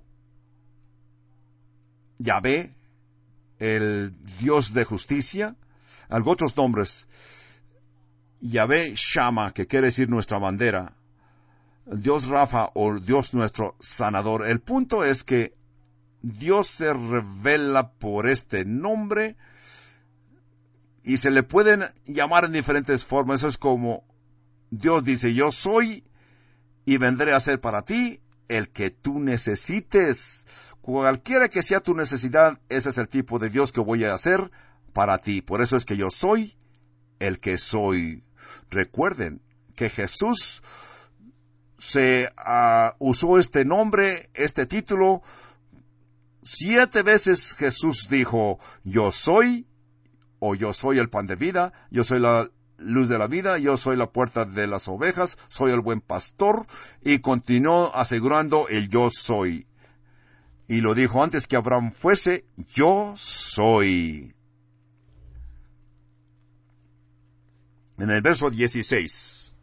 A: Yahvé. El Dios de justicia. Algunos otros nombres. Yahvé Shama, que quiere decir nuestra bandera. Dios Rafa o Dios nuestro sanador. El punto es que Dios se revela por este nombre y se le pueden llamar en diferentes formas. Eso es como Dios dice, yo soy y vendré a ser para ti el que tú necesites. Cualquiera que sea tu necesidad, ese es el tipo de Dios que voy a hacer para ti. Por eso es que yo soy el que soy. Recuerden que Jesús se uh, usó este nombre, este título. Siete veces Jesús dijo, yo soy, o yo soy el pan de vida, yo soy la luz de la vida, yo soy la puerta de las ovejas, soy el buen pastor, y continuó asegurando el yo soy. Y lo dijo antes que Abraham fuese, yo soy. En el verso dieciséis,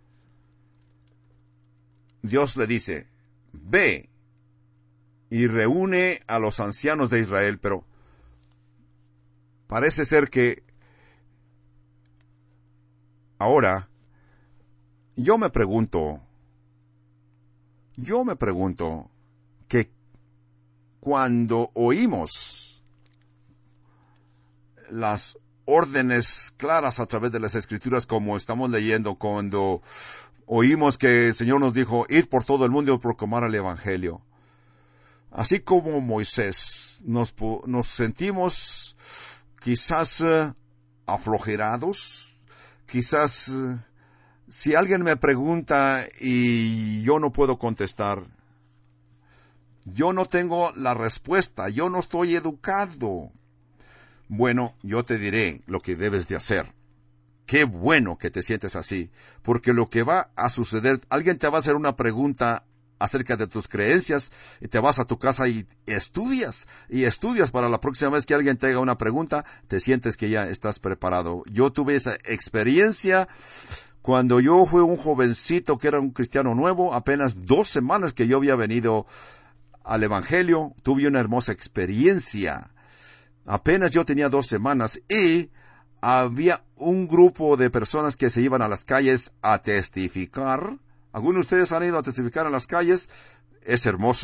A: Dios le dice, ve y reúne a los ancianos de Israel, pero parece ser que ahora yo me pregunto, yo me pregunto que cuando oímos las órdenes claras a través de las Escrituras, como estamos leyendo, cuando oímos que el Señor nos dijo, ir por todo el mundo y proclamar el Evangelio. Así como Moisés, nos, nos sentimos quizás uh, aflojerados, quizás uh, si alguien me pregunta y yo no puedo contestar, yo no tengo la respuesta, yo no estoy educado. Bueno, yo te diré lo que debes de hacer. Qué bueno que te sientes así, porque lo que va a suceder, alguien te va a hacer una pregunta acerca de tus creencias, y te vas a tu casa y estudias, y estudias para la próxima vez que alguien te haga una pregunta, te sientes que ya estás preparado. Yo tuve esa experiencia cuando yo fui un jovencito que era un cristiano nuevo, apenas dos semanas que yo había venido al Evangelio, tuve una hermosa experiencia. Apenas yo tenía dos semanas y había un grupo de personas que se iban a las calles a testificar. ¿Algunos de ustedes han ido a testificar en las calles? Es hermoso.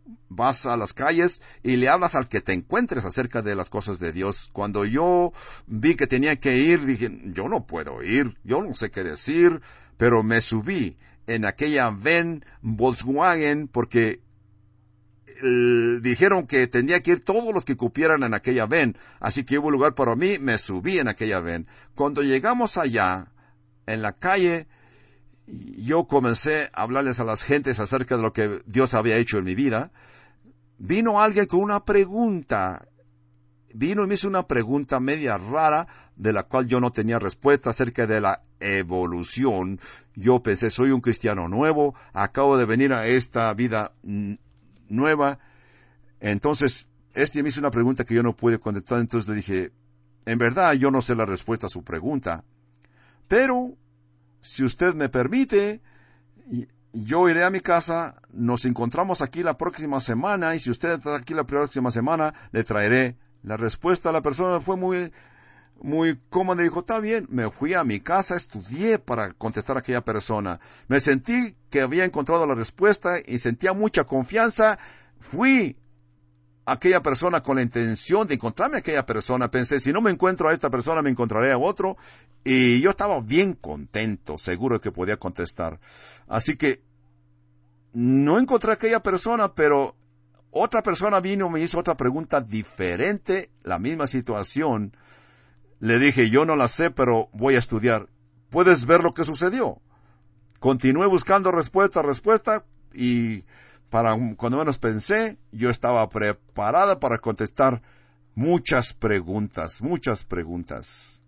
A: vas a las calles y le hablas al que te encuentres acerca de las cosas de Dios. Cuando yo vi que tenía que ir, dije, yo no puedo ir, yo no sé qué decir, pero me subí en aquella van Volkswagen porque eh, dijeron que tenía que ir todos los que cupieran en aquella van, así que hubo lugar para mí, me subí en aquella van. Cuando llegamos allá, en la calle, yo comencé a hablarles a las gentes acerca de lo que Dios había hecho en mi vida. Vino alguien con una pregunta. Vino y me hizo una pregunta media rara, de la cual yo no tenía respuesta, acerca de la evolución. Yo pensé, soy un cristiano nuevo, acabo de venir a esta vida n- nueva. Entonces, este me hizo una pregunta que yo no pude contestar, entonces le dije, en verdad yo no sé la respuesta a su pregunta, pero si usted me permite, yo iré a mi casa, nos encontramos aquí la próxima semana, y si usted está aquí la próxima semana, le traeré la respuesta. La persona fue muy, muy cómoda y dijo, está bien. Me fui a mi casa, estudié para contestar a aquella persona. Me sentí que había encontrado la respuesta y sentía mucha confianza. Fui a aquella persona con la intención de encontrarme a aquella persona. Pensé, si no me encuentro a esta persona, me encontraré a otro. Y yo estaba bien contento, seguro que podía contestar. Así que no encontré a aquella persona, pero otra persona vino y me hizo otra pregunta diferente, la misma situación. Le dije, yo no la sé, pero voy a estudiar. ¿Puedes ver lo que sucedió? Continué buscando respuesta, respuesta, y para cuando menos pensé, yo estaba preparada para contestar muchas preguntas, muchas preguntas.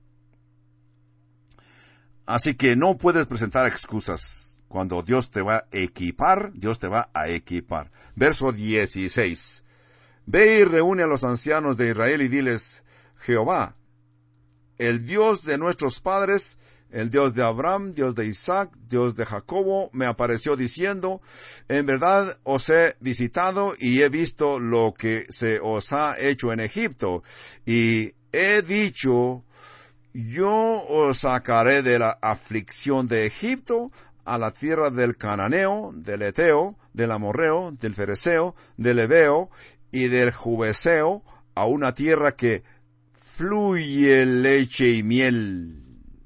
A: Así que no puedes presentar excusas. Cuando Dios te va a equipar, Dios te va a equipar. Verso dieciséis. Ve y reúne a los ancianos de Israel y diles, Jehová, el Dios de nuestros padres, el Dios de Abraham, Dios de Isaac, Dios de Jacobo, me apareció diciendo, en verdad os he visitado y he visto lo que se os ha hecho en Egipto, y he dicho, yo os sacaré de la aflicción de Egipto a la tierra del Cananeo, del Eteo, del Amorreo, del Fereceo, del Heveo y del Jubeseo, a una tierra que fluye leche y miel.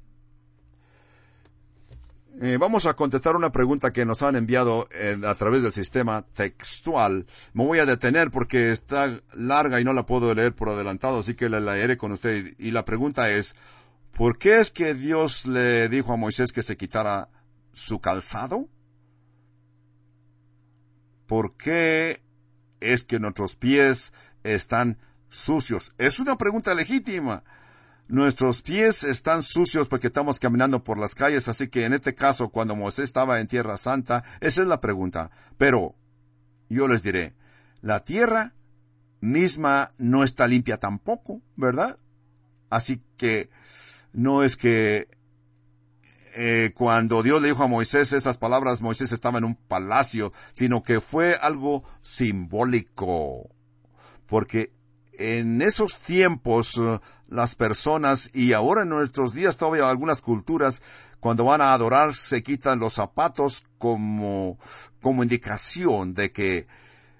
A: Eh, vamos a contestar una pregunta que nos han enviado eh, a través del sistema textual. Me voy a detener porque está larga y no la puedo leer por adelantado, así que la leeré con usted. Y la pregunta es, ¿por qué es que Dios le dijo a Moisés que se quitara su calzado? ¿Por qué es que nuestros pies están sucios? Es una pregunta legítima. Nuestros pies están sucios porque estamos caminando por las calles, así que en este caso, cuando Moisés estaba en Tierra Santa, esa es la pregunta. Pero yo les diré, la tierra misma no está limpia tampoco, ¿verdad? Así que no es que eh, cuando Dios le dijo a Moisés estas palabras, Moisés estaba en un palacio, sino que fue algo simbólico, porque en esos tiempos uh, las personas, y ahora en nuestros días todavía algunas culturas, cuando van a adorar se quitan los zapatos como, como indicación de que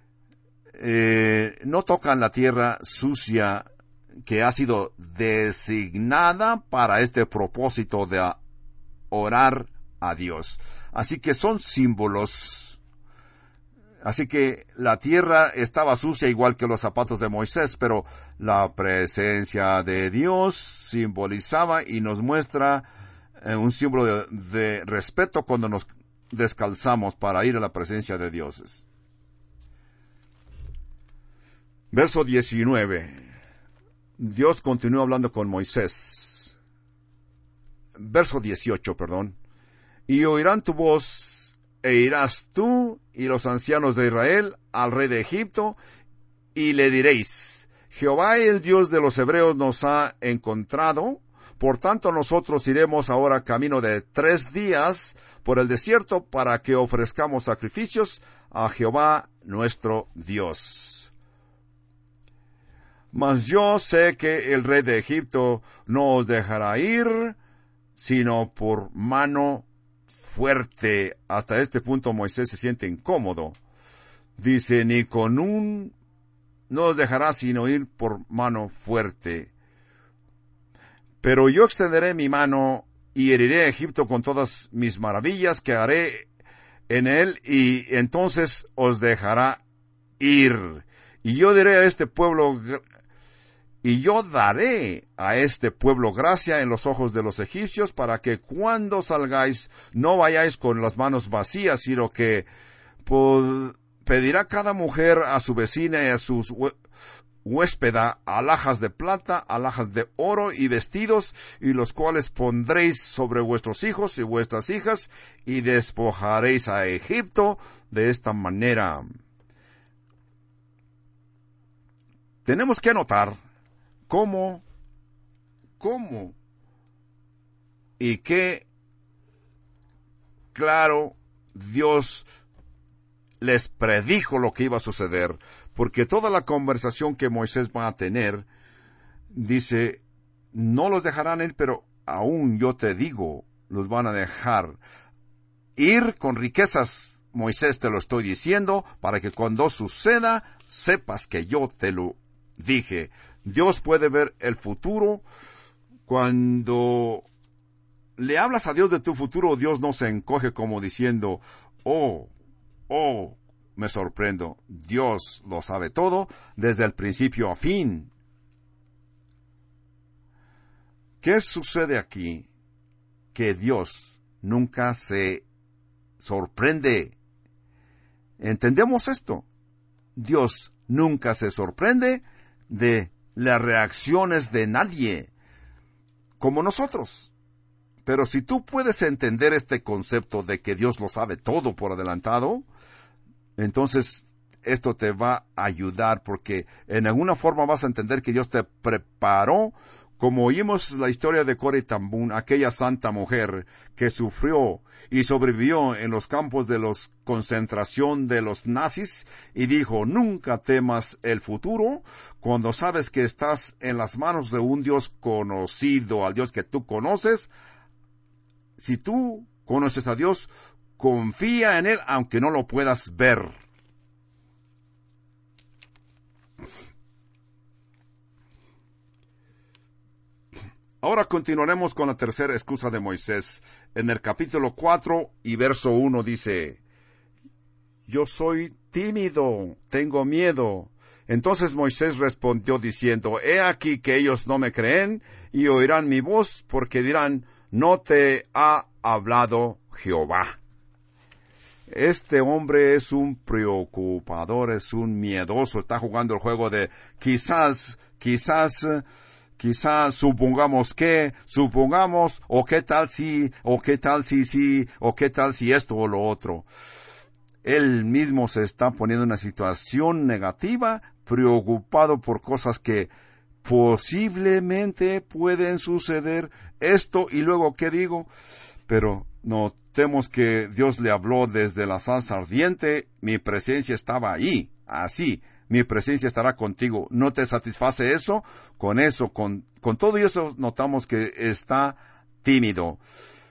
A: eh, no tocan la tierra sucia que ha sido designada para este propósito de orar a Dios. Así que son símbolos. Así que la tierra estaba sucia igual que los zapatos de Moisés, pero la presencia de Dios simbolizaba y nos muestra eh, un símbolo de, de respeto cuando nos descalzamos para ir a la presencia de Dios. Verso diecinueve. Dios continuó hablando con Moisés. Verso dieciocho, perdón. Y oirán tu voz, e irás tú y los ancianos de Israel al rey de Egipto, y le diréis, Jehová el Dios de los hebreos nos ha encontrado, por tanto nosotros iremos ahora camino de tres días por el desierto para que ofrezcamos sacrificios a Jehová nuestro Dios. Mas yo sé que el rey de Egipto no os dejará ir, sino por mano fuerte. Hasta este punto Moisés se siente incómodo. Dice, ni con un no os dejará sino ir por mano fuerte. Pero yo extenderé mi mano y heriré a Egipto con todas mis maravillas que haré en él, y entonces os dejará ir. Y yo diré a este pueblo, y yo daré a este pueblo gracia en los ojos de los egipcios, para que cuando salgáis no vayáis con las manos vacías, sino que pod, pedirá cada mujer a su vecina y a sus huéspeda alhajas de plata, alhajas de oro y vestidos, y los cuales pondréis sobre vuestros hijos y vuestras hijas, y despojaréis a Egipto de esta manera. Tenemos que anotar cómo, cómo y qué claro Dios les predijo lo que iba a suceder, porque toda la conversación que Moisés va a tener, dice, no los dejarán ir, pero aún yo te digo, los van a dejar ir con riquezas. Moisés, te lo estoy diciendo, para que cuando suceda, sepas que yo te lo dije. Dios puede ver el futuro. Cuando le hablas a Dios de tu futuro, Dios no se encoge como diciendo, oh, oh, me sorprendo. Dios lo sabe todo, desde el principio a fin. ¿Qué sucede aquí? Que Dios nunca se sorprende. ¿Entendemos esto? Dios nunca se sorprende de las reacciones de nadie, como nosotros. Pero si tú puedes entender este concepto de que Dios lo sabe todo por adelantado, entonces esto te va a ayudar, porque en alguna forma vas a entender que Dios te preparó, como oímos la historia de Corrie ten Boom, aquella santa mujer que sufrió y sobrevivió en los campos de los concentración de los nazis, y dijo, nunca temas el futuro cuando sabes que estás en las manos de un Dios conocido, al Dios que tú conoces. Si tú conoces a Dios, confía en Él aunque no lo puedas ver. Ahora continuaremos con la tercera excusa de Moisés. En el capítulo cuatro y verso uno dice, yo soy tímido, tengo miedo. Entonces Moisés respondió diciendo, he aquí que ellos no me creen y oirán mi voz, porque dirán, no te ha hablado Jehová. Este hombre es un preocupador, es un miedoso, está jugando el juego de quizás, quizás, quizás, supongamos que, supongamos, o qué tal si, o qué tal si sí, o qué tal si esto o lo otro. Él mismo se está poniendo en una situación negativa, preocupado por cosas que posiblemente pueden suceder, esto y luego, ¿qué digo? Pero notemos que Dios le habló desde la salsa ardiente, mi presencia estaba ahí, así, mi presencia estará contigo. ¿No te satisface eso? Con eso, con, con todo eso notamos que está tímido.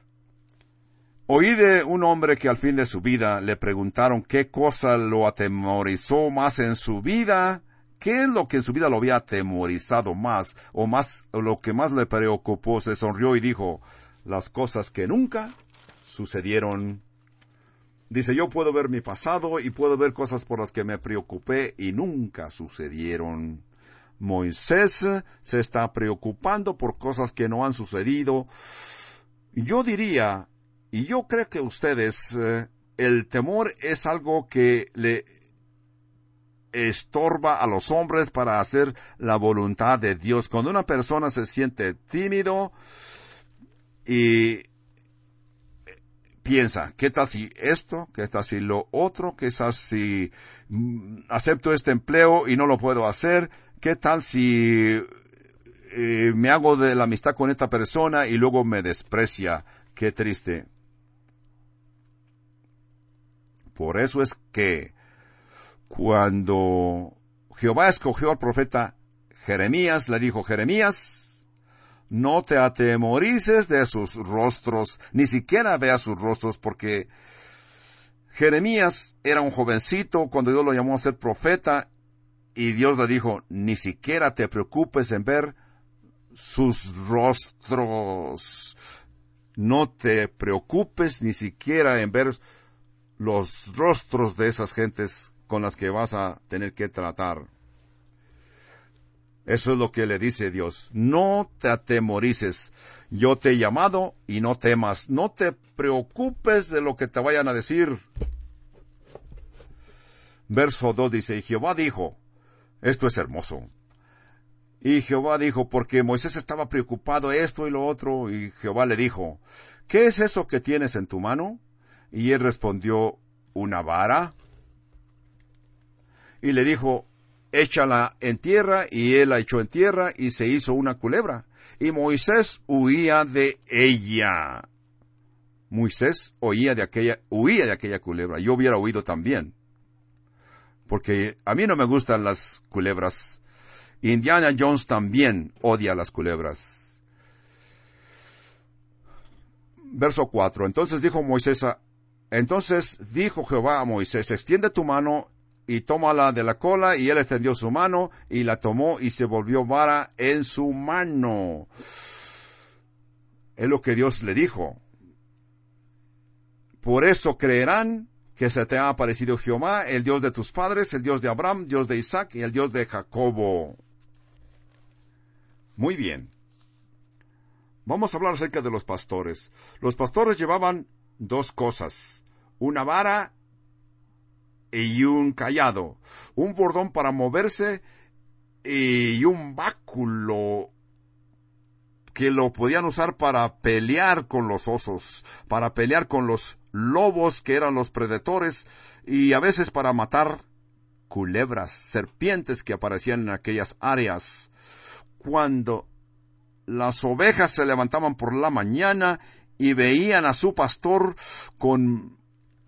A: Oí de un hombre que al fin de su vida le preguntaron qué cosa lo atemorizó más en su vida. ¿Qué es lo que en su vida lo había atemorizado más, o más, o lo que más le preocupó? Se sonrió y dijo, las cosas que nunca sucedieron. Dice, yo puedo ver mi pasado y puedo ver cosas por las que me preocupé y nunca sucedieron. Moisés se está preocupando por cosas que no han sucedido. Yo diría, y yo creo que ustedes, eh, el temor es algo que le estorba a los hombres para hacer la voluntad de Dios. Cuando una persona se siente tímido y piensa, ¿qué tal si esto? ¿Qué tal si lo otro? ¿Qué tal si mm, acepto este empleo y no lo puedo hacer? ¿Qué tal si eh, me hago de la amistad con esta persona y luego me desprecia? Qué triste. Por eso es que cuando Jehová escogió al profeta Jeremías, le dijo, Jeremías, no te atemorices de sus rostros, ni siquiera veas sus rostros, porque Jeremías era un jovencito cuando Dios lo llamó a ser profeta, y Dios le dijo, ni siquiera te preocupes en ver sus rostros. No te preocupes ni siquiera en ver los rostros de esas gentes con las que vas a tener que tratar. Eso es lo que le dice Dios. No te atemorices. Yo te he llamado y no temas. No te preocupes de lo que te vayan a decir. Verso dos dice, y Jehová dijo, esto es hermoso. Y Jehová dijo, porque Moisés estaba preocupado esto y lo otro, y Jehová le dijo, ¿qué es eso que tienes en tu mano? Y él respondió, una vara. Y le dijo, échala en tierra, y él la echó en tierra, y se hizo una culebra. Y Moisés huía de ella. Moisés oía de aquella, huía de aquella culebra. Yo hubiera huido también. Porque a mí no me gustan las culebras. Indiana Jones también odia las culebras. Verso cuatro. Entonces dijo Moisés, a, entonces dijo Jehová a Moisés, extiende tu mano y tómala de la cola, y él extendió su mano, y la tomó, y se volvió vara en su mano. Es lo que Dios le dijo. Por eso creerán que se te ha aparecido Jehová, el Dios de tus padres, el Dios de Abraham, Dios de Isaac, y el Dios de Jacobo. Muy bien. Vamos a hablar acerca de los pastores. Los pastores llevaban dos cosas, una vara y un cayado, un bordón para moverse y un báculo que lo podían usar para pelear con los osos, para pelear con los lobos que eran los predadores, y a veces para matar culebras, serpientes que aparecían en aquellas áreas. Cuando las ovejas se levantaban por la mañana y veían a su pastor con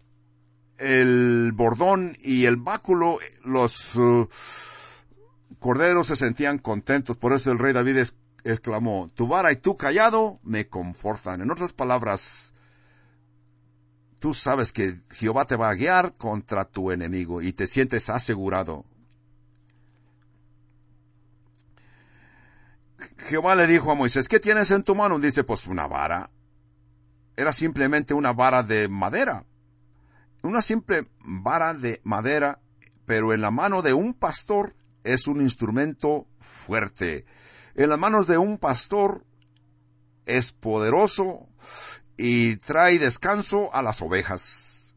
A: el bordón y el báculo, los uh, corderos se sentían contentos. Por eso el rey David es, exclamó, tu vara y tu cayado me confortan. En otras palabras, tú sabes que Jehová te va a guiar contra tu enemigo y te sientes asegurado. Jehová le dijo a Moisés, ¿qué tienes en tu mano? Dice, pues una vara. Era simplemente una vara de madera. Una simple vara de madera, pero en la mano de un pastor es un instrumento fuerte. En las manos de un pastor es poderoso y trae descanso a las ovejas.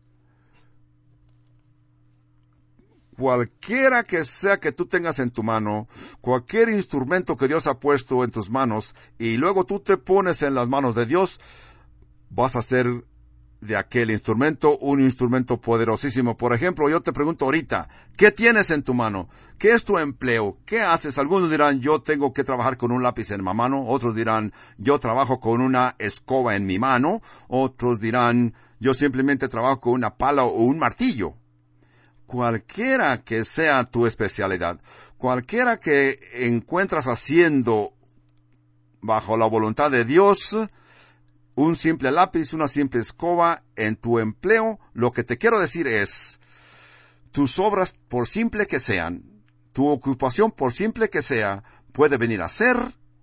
A: Cualquiera que sea que tú tengas en tu mano, cualquier instrumento que Dios ha puesto en tus manos, y luego tú te pones en las manos de Dios, vas a ser de aquel instrumento un instrumento poderosísimo. Por ejemplo, yo te pregunto ahorita, ¿qué tienes en tu mano? ¿Qué es tu empleo? ¿Qué haces? Algunos dirán, yo tengo que trabajar con un lápiz en mi mano. Otros dirán, yo trabajo con una escoba en mi mano. Otros dirán, yo simplemente trabajo con una pala o un martillo. Cualquiera que sea tu especialidad, cualquiera que encuentras haciendo bajo la voluntad de Dios, un simple lápiz, una simple escoba en tu empleo, lo que te quiero decir es, tus obras, por simple que sean, tu ocupación, por simple que sea, puede venir a ser,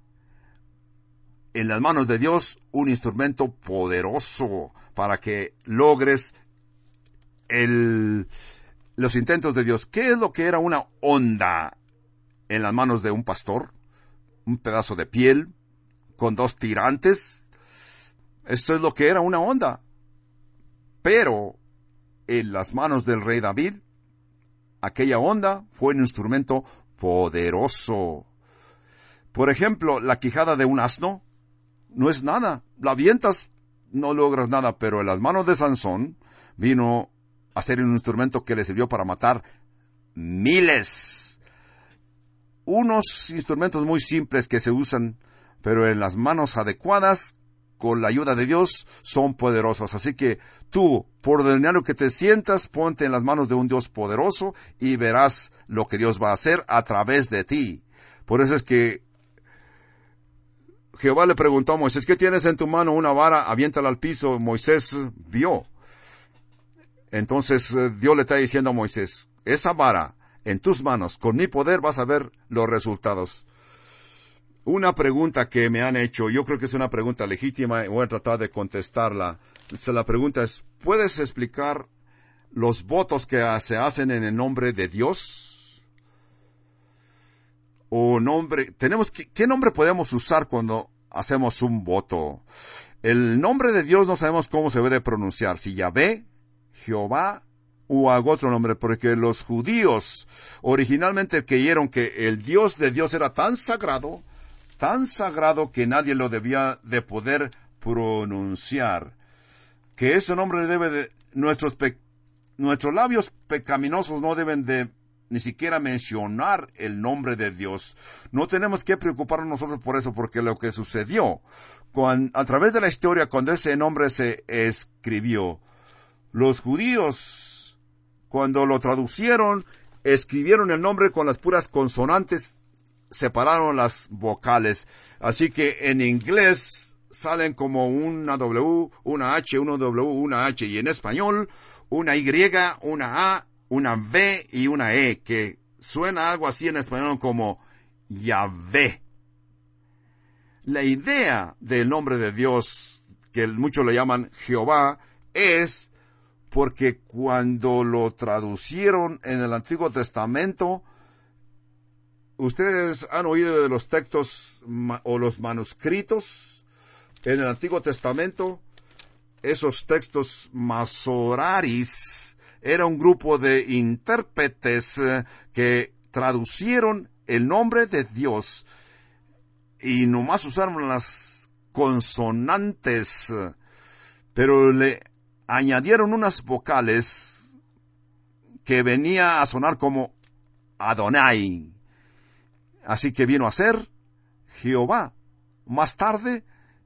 A: en las manos de Dios, un instrumento poderoso para que logres el, los intentos de Dios. ¿Qué es lo que era una onda en las manos de un pastor? Un pedazo de piel con dos tirantes. Esto es lo que era una onda. Pero en las manos del rey David, aquella onda fue un instrumento poderoso. Por ejemplo, la quijada de un asno no es nada. La avientas, no logras nada, pero en las manos de Sansón vino a ser un instrumento que le sirvió para matar miles. Unos instrumentos muy simples que se usan, pero en las manos adecuadas, con la ayuda de Dios, son poderosos. Así que tú, por ordinario que te sientas, ponte en las manos de un Dios poderoso y verás lo que Dios va a hacer a través de ti. Por eso es que Jehová le preguntó a Moisés, ¿qué tienes en tu mano? Una vara, aviéntala al piso. Moisés vio. Entonces eh, Dios le está diciendo a Moisés, esa vara en tus manos, con mi poder vas a ver los resultados. Una pregunta que me han hecho, yo creo que es una pregunta legítima y voy a tratar de contestarla. La pregunta es, ¿puedes explicar los votos que se hacen en el nombre de Dios? O nombre, tenemos que, ¿qué nombre podemos usar cuando hacemos un voto? El nombre de Dios no sabemos cómo se debe pronunciar, si Yahvé, Jehová o algún otro nombre, porque los judíos originalmente creyeron que el Dios de Dios era tan sagrado, tan sagrado que nadie lo debía de poder pronunciar, que ese nombre debe de, nuestros, pe, nuestros labios pecaminosos no deben de ni siquiera mencionar el nombre de Dios. No tenemos que preocuparnos nosotros por eso, porque lo que sucedió cuando, a través de la historia, cuando ese nombre se escribió, los judíos, cuando lo traducieron, escribieron el nombre con las puras consonantes, separaron las vocales. Así que en inglés salen como una W, una H, una W, una H, y en español una Y, una A, una V y una E, que suena algo así en español como Yahvé. La idea del nombre de Dios, que muchos le llaman Jehová, es porque cuando lo traducieron en el Antiguo Testamento, ustedes han oído de los textos o los manuscritos en el Antiguo Testamento. Esos textos masoraris era un grupo de intérpretes que traducieron el nombre de Dios y nomás usaron las consonantes, pero le añadieron unas vocales que venía a sonar como Adonai. Así que vino a ser Jehová. Más tarde,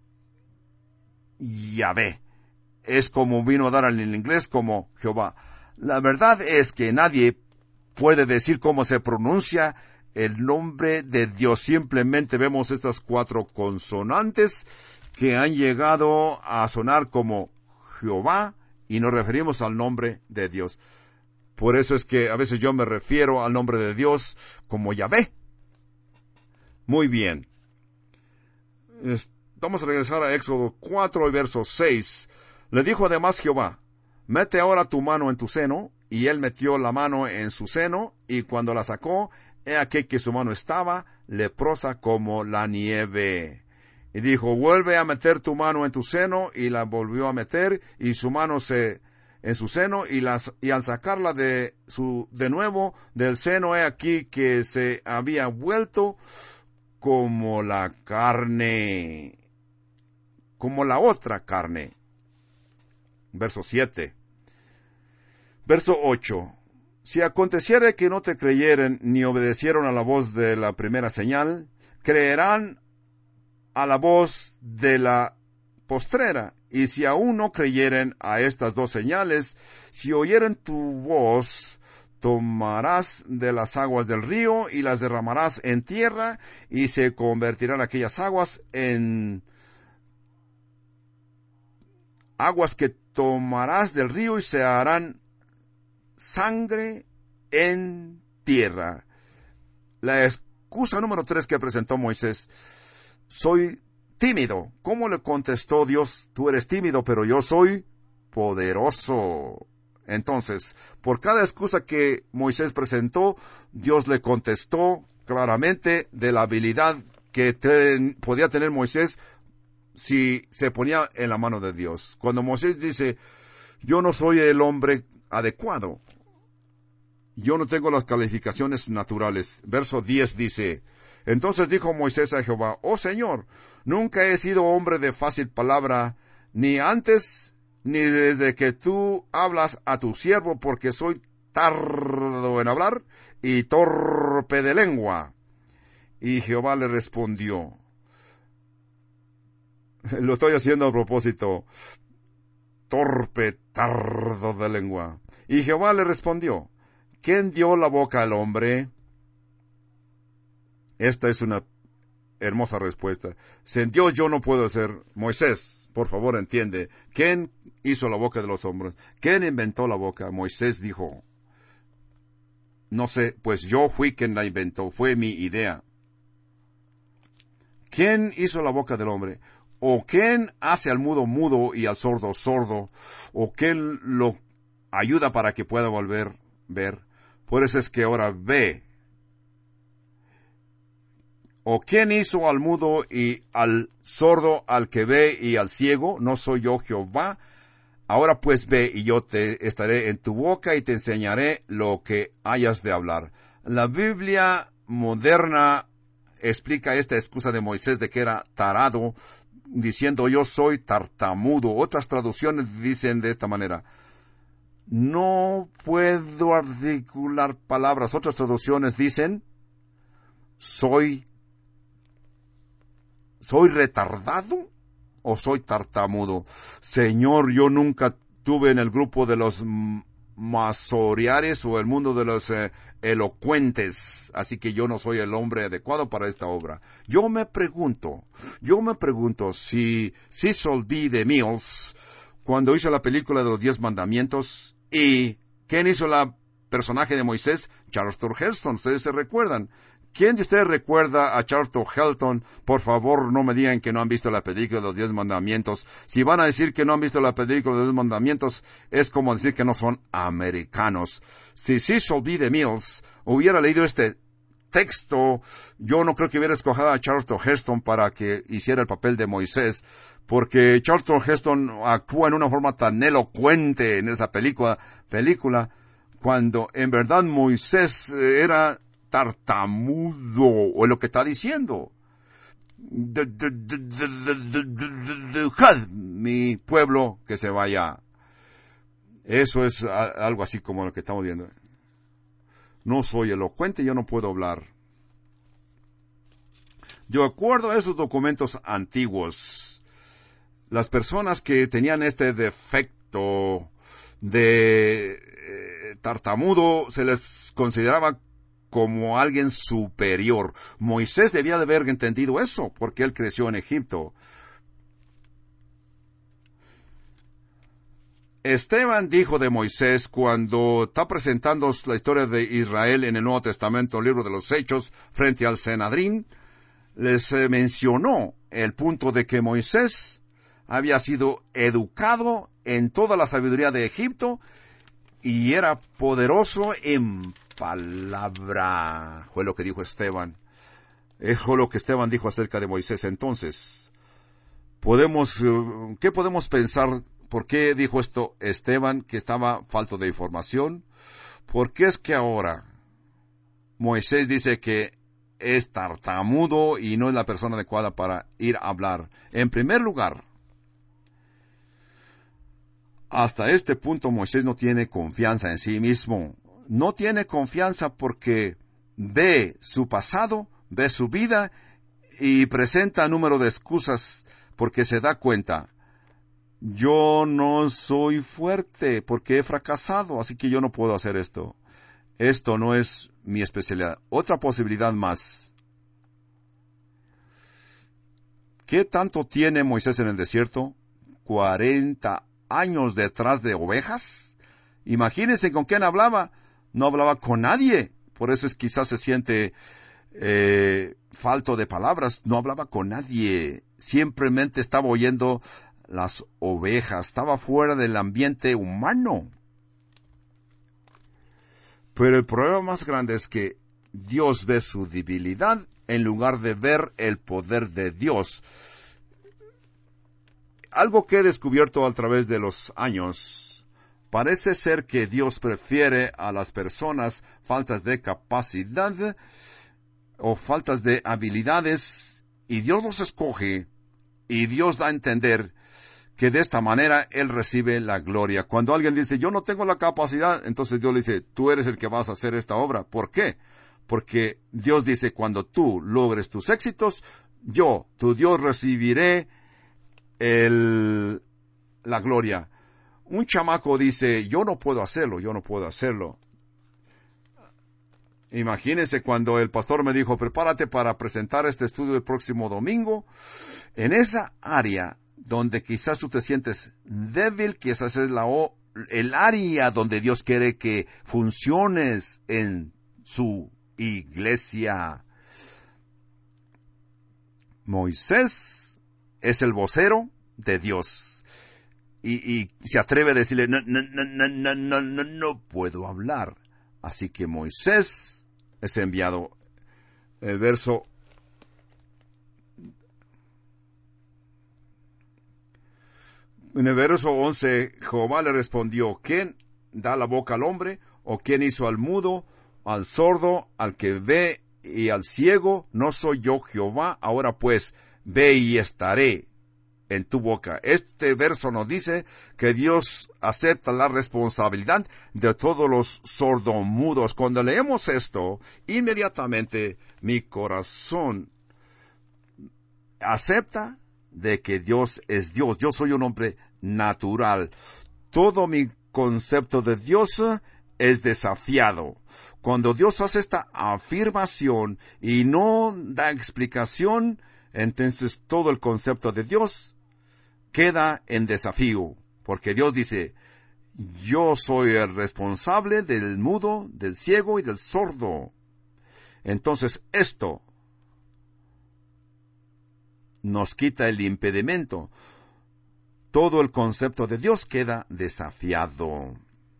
A: Yahvé. Es como vino a dar en el inglés como Jehová. La verdad es que nadie puede decir cómo se pronuncia el nombre de Dios. Simplemente vemos estas cuatro consonantes que han llegado a sonar como Jehová y nos referimos al nombre de Dios. Por eso es que a veces yo me refiero al nombre de Dios como Yahvé. Muy bien. Vamos a regresar a Éxodo cuatro y verso seis. Le dijo además Jehová, mete ahora tu mano en tu seno, y él metió la mano en su seno, y cuando la sacó, he aquí que su mano estaba leprosa como la nieve. Y dijo, vuelve a meter tu mano en tu seno, y la volvió a meter, y su mano se en su seno, y, las, y al sacarla de, su, de nuevo del seno, he aquí que se había vuelto como la carne, como la otra carne. Verso siete. Verso ocho. Si aconteciere que no te creyeren ni obedecieron a la voz de la primera señal, creerán a la voz de la postrera. Y si aún no creyeren a estas dos señales, si oyeren tu voz, tomarás de las aguas del río y las derramarás en tierra, y se convertirán aquellas aguas en aguas que tomarás del río y se harán sangre en tierra. La excusa número tres que presentó Moisés, soy tímido. ¿Cómo le contestó Dios? Tú eres tímido, pero yo soy poderoso. Entonces, por cada excusa que Moisés presentó, Dios le contestó claramente de la habilidad que ten, podía tener Moisés si se ponía en la mano de Dios. Cuando Moisés dice, yo no soy el hombre adecuado, yo no tengo las calificaciones naturales. Verso diez dice, entonces dijo Moisés a Jehová, oh Señor, nunca he sido hombre de fácil palabra, ni antes ni desde que tú hablas a tu siervo, porque soy tardo en hablar y torpe de lengua. Y Jehová le respondió, lo estoy haciendo a propósito, torpe, tardo de lengua. Y Jehová le respondió, ¿quién dio la boca al hombre? Esta es una, hermosa respuesta. Sin Dios yo no puedo hacer. Moisés, por favor, entiende. ¿Quién hizo la boca de los hombres? ¿Quién inventó la boca? Moisés dijo, no sé, pues yo fui quien la inventó, fue mi idea. ¿Quién hizo la boca del hombre? ¿O quién hace al mudo mudo y al sordo sordo? ¿O quién lo ayuda para que pueda volver a ver? Por eso es que ahora ve. ¿O quién hizo al mudo y al sordo, al que ve y al ciego? ¿No soy yo Jehová? Ahora pues ve y yo te estaré en tu boca y te enseñaré lo que hayas de hablar. La Biblia moderna explica esta excusa de Moisés de que era tarado, diciendo yo soy tartamudo. Otras traducciones dicen de esta manera, no puedo articular palabras. Otras traducciones dicen, soy, soy retardado o soy tartamudo. Señor, yo nunca tuve en el grupo de los masoriares o el mundo de los eh, elocuentes, así que yo no soy el hombre adecuado para esta obra. Yo me pregunto, yo me pregunto si Cecil B. DeMille, cuando hizo la película de los Diez Mandamientos, y ¿quién hizo la personaje de Moisés? Charlton Heston, ustedes se recuerdan. ¿Quién de ustedes recuerda a Charlton Heston? Por favor, no me digan que no han visto la película de los Diez Mandamientos. Si van a decir que no han visto la película de los Diez Mandamientos, es como decir que no son americanos. Si Cecil B. DeMille hubiera leído este texto, yo no creo que hubiera escogido a Charlton Heston para que hiciera el papel de Moisés, porque Charlton Heston actúa en una forma tan elocuente en esa película, película cuando en verdad Moisés era tartamudo, o lo que está diciendo. Dejad mi pueblo que se vaya. Eso es algo así como lo que estamos viendo. No soy elocuente, yo no puedo hablar. De acuerdo a esos documentos antiguos, las personas que tenían este defecto de eh, tartamudo se les consideraba como alguien superior. Moisés debía de haber entendido eso, porque él creció en Egipto. Esteban dijo de Moisés cuando está presentando la historia de Israel en el Nuevo Testamento, el libro de los Hechos, frente al Sanedrín, les eh, mencionó el punto de que Moisés había sido educado en toda la sabiduría de Egipto y era poderoso en palabra. Fue lo que dijo Esteban. Fue lo que Esteban dijo acerca de Moisés. Entonces, podemos, ¿qué podemos pensar? ¿Por qué dijo esto Esteban, que estaba falto de información? ¿Por qué es que ahora Moisés dice que es tartamudo y no es la persona adecuada para ir a hablar? En primer lugar, hasta este punto Moisés no tiene confianza en sí mismo. No tiene confianza porque ve su pasado, ve su vida y presenta número de excusas porque se da cuenta. Yo no soy fuerte porque he fracasado, así que yo no puedo hacer esto. Esto no es mi especialidad. Otra posibilidad más. ¿Qué tanto tiene Moisés en el desierto? cuarenta años detrás de ovejas. Imagínense con quién hablaba. No hablaba con nadie. Por eso es quizás se siente eh, falto de palabras. No hablaba con nadie. Simplemente estaba oyendo las ovejas. Estaba fuera del ambiente humano. Pero el problema más grande es que Dios ve su debilidad en lugar de ver el poder de Dios. Algo que he descubierto a través de los años. Parece ser que Dios prefiere a las personas faltas de capacidad o faltas de habilidades, y Dios los escoge, y Dios da a entender que de esta manera Él recibe la gloria. Cuando alguien dice, yo no tengo la capacidad, entonces Dios le dice, tú eres el que vas a hacer esta obra. ¿Por qué? Porque Dios dice, cuando tú logres tus éxitos, yo, tu Dios, recibiré el, la gloria. Un chamaco dice, yo no puedo hacerlo, yo no puedo hacerlo. Imagínense cuando el pastor me dijo, prepárate para presentar este estudio el próximo domingo. En esa área donde quizás tú te sientes débil, quizás es la o, el área donde Dios quiere que funciones en su iglesia. Moisés es el vocero de Dios. Y, y se atreve a decirle, no, no, no, no, no, no, no, no puedo hablar. Así que Moisés es enviado. El verso En el verso once, Jehová le respondió, ¿quién da la boca al hombre? ¿O quién hizo al mudo, al sordo, al que ve y al ciego? ¿No soy yo Jehová? Ahora pues, ve y estaré en tu boca. Este verso nos dice que Dios acepta la responsabilidad de todos los sordomudos. Cuando leemos esto, inmediatamente mi corazón acepta de que Dios es Dios. Yo soy un hombre natural. Todo mi concepto de Dios es desafiado. Cuando Dios hace esta afirmación y no da explicación, entonces todo el concepto de Dios queda en desafío. Porque Dios dice, yo soy el responsable del mudo, del ciego y del sordo. Entonces esto nos quita el impedimento. Todo el concepto de Dios queda desafiado.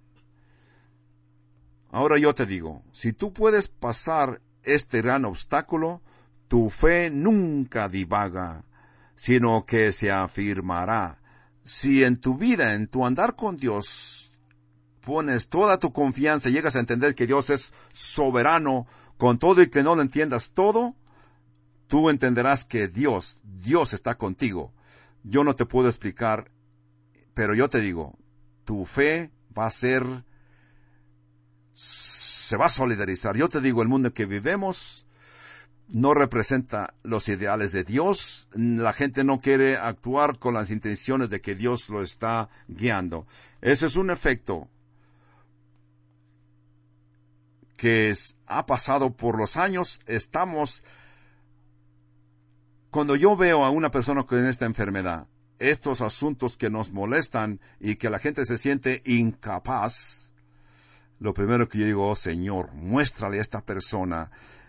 A: Ahora yo te digo, si tú puedes pasar este gran obstáculo, tu fe nunca divaga, sino que se afirmará. Si en tu vida, en tu andar con Dios, pones toda tu confianza y llegas a entender que Dios es soberano, con todo y que no lo entiendas todo, tú entenderás que Dios, Dios está contigo. Yo no te puedo explicar, pero yo te digo, tu fe va a ser, se va a solidarizar. Yo te digo, el mundo en que vivimos no representa los ideales de Dios. La gente no quiere actuar con las intenciones de que Dios lo está guiando. Ese es un efecto que es, ha pasado por los años. Estamos... Cuando yo veo a una persona con esta enfermedad, estos asuntos que nos molestan y que la gente se siente incapaz, lo primero que yo digo, oh Señor, muéstrale a esta persona.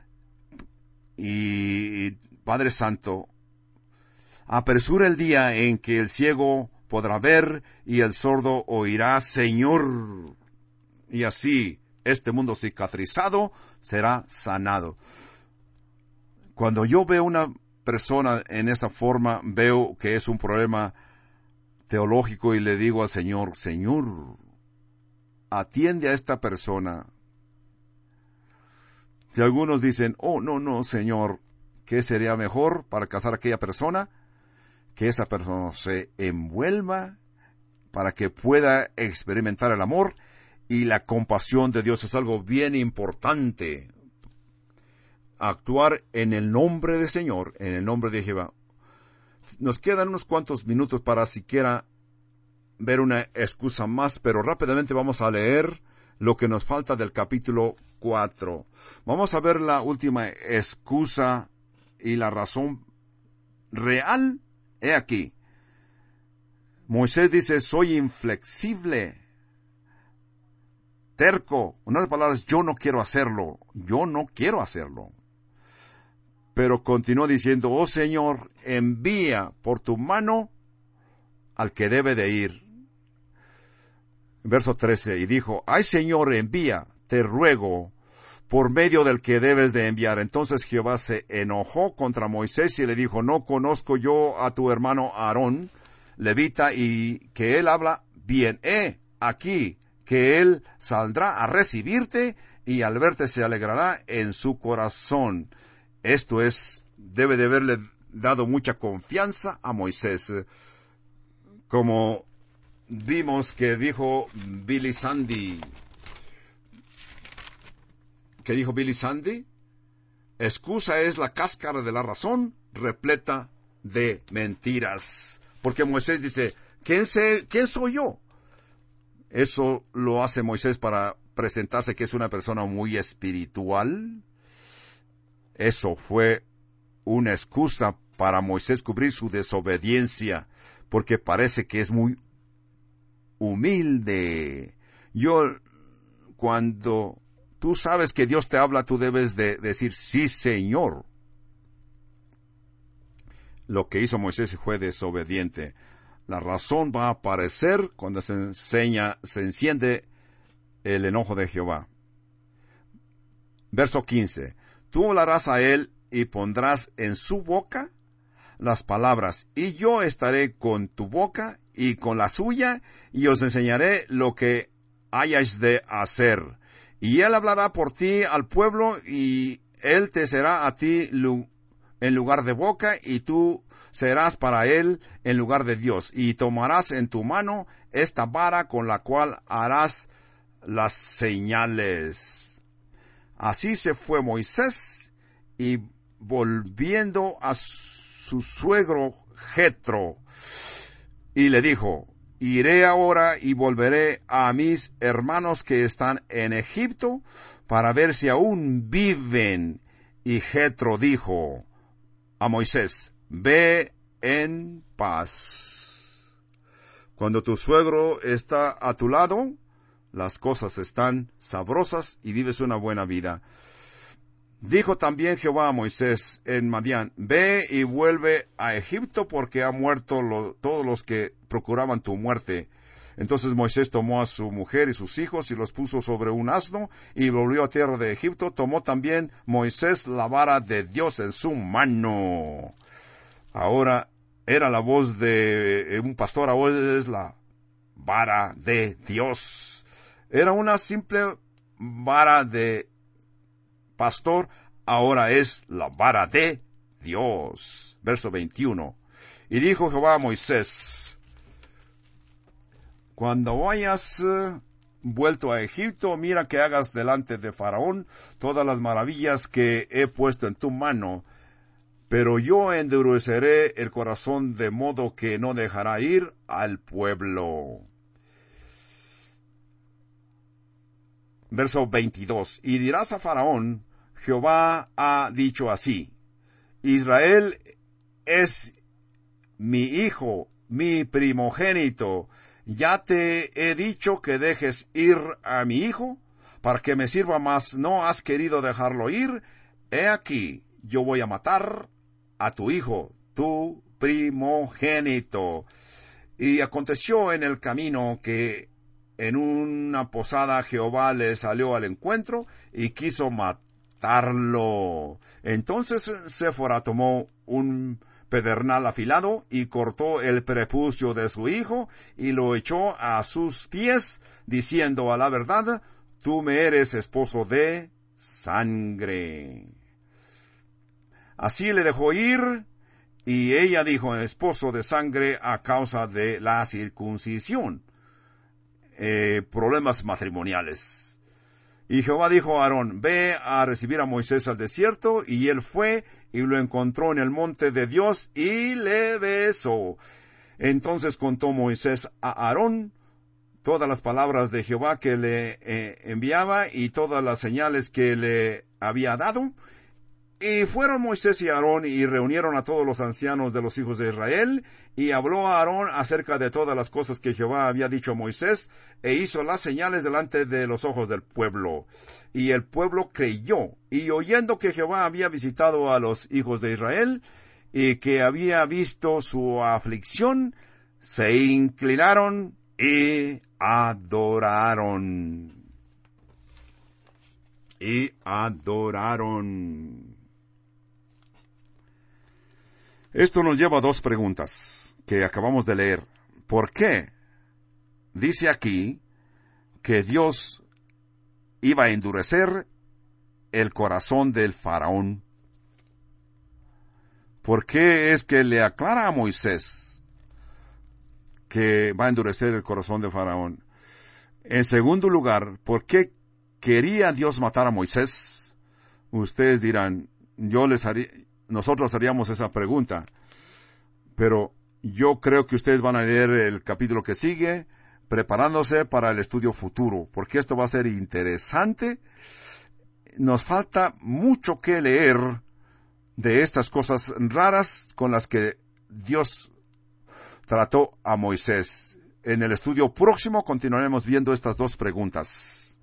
A: Y Padre Santo, apresura el día en que el ciego podrá ver y el sordo oirá, Señor. Y así, este mundo cicatrizado será sanado. Cuando yo veo una persona en esa forma, veo que es un problema teológico y le digo al Señor, Señor, atiende a esta persona. Si algunos dicen, oh, no, no, Señor, ¿qué sería mejor para casar a aquella persona? Que esa persona se envuelva para que pueda experimentar el amor y la compasión de Dios. Es algo bien importante. Actuar en el nombre del Señor, en el nombre de Jehová. Nos quedan unos cuantos minutos para siquiera ver una excusa más, pero rápidamente vamos a leer lo que nos falta del capítulo cuatro. Vamos a ver la última excusa y la razón real. He aquí. Moisés dice, soy inflexible, terco. En otras palabras, yo no quiero hacerlo. Yo no quiero hacerlo. Pero continuó diciendo, oh Señor, envía por tu mano al que debe de ir. Verso trece, y dijo, ay Señor, envía, te ruego, por medio del que debes de enviar. Entonces Jehová se enojó contra Moisés y le dijo, no conozco yo a tu hermano Aarón, levita, y que él habla bien. He aquí que él saldrá a recibirte y al verte se alegrará en su corazón. Esto es, debe de haberle dado mucha confianza a Moisés. Como vimos que dijo Billy Sunday. ¿Qué dijo Billy Sunday? Excusa es la cáscara de la razón repleta de mentiras. Porque Moisés dice, ¿quién, sé, ¿quién soy yo? Eso lo hace Moisés para presentarse que es una persona muy espiritual. Eso fue una excusa para Moisés cubrir su desobediencia, porque parece que es muy humilde. Yo, cuando tú sabes que Dios te habla, tú debes de decir, sí, Señor. Lo que hizo Moisés fue desobediente. La razón va a aparecer cuando se enseña, se enciende el enojo de Jehová. Verso quince. Tú hablarás a él y pondrás en su boca las palabras, y yo estaré con tu boca y con la suya, y os enseñaré lo que hayáis de hacer. Y él hablará por ti al pueblo, y él te será a ti en lugar de boca, y tú serás para él en lugar de Dios. Y tomarás en tu mano esta vara con la cual harás las señales. Así se fue Moisés, y volviendo a su suegro Jetro, y le dijo, iré ahora y volveré a mis hermanos que están en Egipto, para ver si aún viven. Y Jetro dijo a Moisés, ve en paz. Cuando tu suegro está a tu lado, las cosas están sabrosas y vives una buena vida. Dijo también Jehová a Moisés en Madián, ve y vuelve a Egipto, porque ha muerto lo, todos los que procuraban tu muerte. Entonces Moisés tomó a su mujer y sus hijos y los puso sobre un asno y volvió a tierra de Egipto. Tomó también Moisés la vara de Dios en su mano. Ahora era la voz de un pastor, ahora es la vara de Dios. Era una simple vara de pastor, ahora es la vara de Dios. Verso veintiuno. Y dijo Jehová a Moisés, cuando hayas uh, vuelto a Egipto, mira que hagas delante de Faraón todas las maravillas que he puesto en tu mano, pero yo endureceré el corazón de modo que no dejará ir al pueblo. Verso veintidós. Y dirás a Faraón, Jehová ha dicho así, Israel es mi hijo, mi primogénito. Ya te he dicho que dejes ir a mi hijo, para que me sirva, mas no has querido dejarlo ir. He aquí, yo voy a matar a tu hijo, tu primogénito. Y aconteció en el camino que en una posada Jehová le salió al encuentro y quiso matarlo. Entonces Séfora tomó un pedernal afilado y cortó el prepucio de su hijo y lo echó a sus pies, diciendo a la verdad, tú me eres esposo de sangre. Así le dejó ir, y ella dijo, esposo de sangre a causa de la circuncisión. Eh, problemas matrimoniales. Y Jehová dijo a Aarón, ve a recibir a Moisés al desierto, y él fue y lo encontró en el monte de Dios y le besó. Entonces contó Moisés a Aarón todas las palabras de Jehová que le eh, enviaba y todas las señales que le había dado. Y fueron Moisés y Aarón y reunieron a todos los ancianos de los hijos de Israel, y habló a Aarón acerca de todas las cosas que Jehová había dicho a Moisés, e hizo las señales delante de los ojos del pueblo. Y el pueblo creyó, y oyendo que Jehová había visitado a los hijos de Israel, y que había visto su aflicción, se inclinaron y adoraron. Y adoraron. Esto nos lleva a dos preguntas que acabamos de leer. ¿Por qué dice aquí que Dios iba a endurecer el corazón del faraón? ¿Por qué es que le aclara a Moisés que va a endurecer el corazón del faraón? En segundo lugar, ¿por qué quería Dios matar a Moisés? Ustedes dirán, yo les haría... Nosotros haríamos esa pregunta, pero yo creo que ustedes van a leer el capítulo que sigue, preparándose para el estudio futuro, porque esto va a ser interesante. Nos falta mucho que leer de estas cosas raras con las que Dios trató a Moisés. En el estudio próximo continuaremos viendo estas dos preguntas.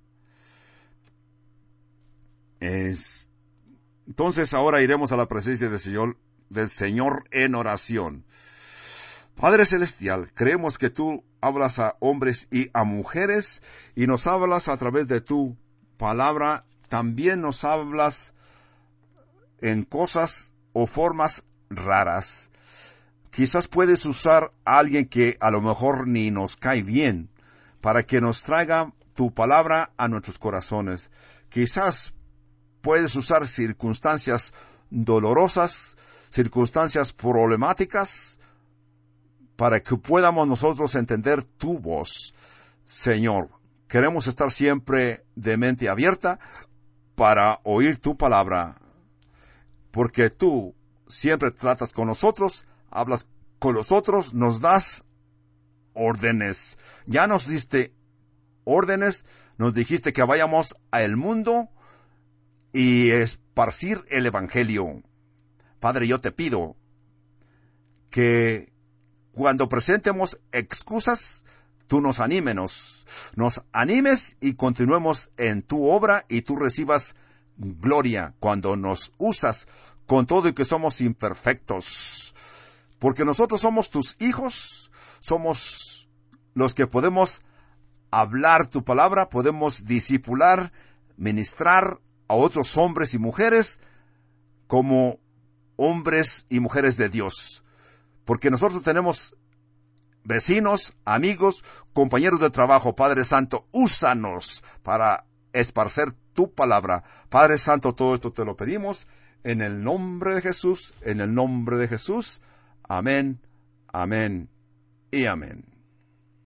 A: Es... Entonces ahora iremos a la presencia del Señor, del Señor en oración. Padre Celestial, creemos que tú hablas a hombres y a mujeres y nos hablas a través de tu palabra. También nos hablas en cosas o formas raras. Quizás puedes usar a alguien que a lo mejor ni nos cae bien para que nos traiga tu palabra a nuestros corazones. Quizás puedes usar circunstancias dolorosas, circunstancias problemáticas, para que podamos nosotros entender tu voz. Señor, queremos estar siempre de mente abierta para oír tu palabra, porque tú siempre tratas con nosotros, hablas con nosotros, nos das órdenes. Ya nos diste órdenes, nos dijiste que vayamos al mundo y esparcir el evangelio. Padre, yo te pido que cuando presentemos excusas, tú nos animes, nos animes y continuemos en tu obra y tú recibas gloria cuando nos usas con todo y que somos imperfectos. Porque nosotros somos tus hijos, somos los que podemos hablar tu palabra, podemos discipular, ministrar a otros hombres y mujeres como hombres y mujeres de Dios. Porque nosotros tenemos vecinos, amigos, compañeros de trabajo. Padre Santo, úsanos para esparcer tu palabra. Padre Santo, todo esto te lo pedimos en el nombre de Jesús, en el nombre de Jesús. Amén, amén y amén.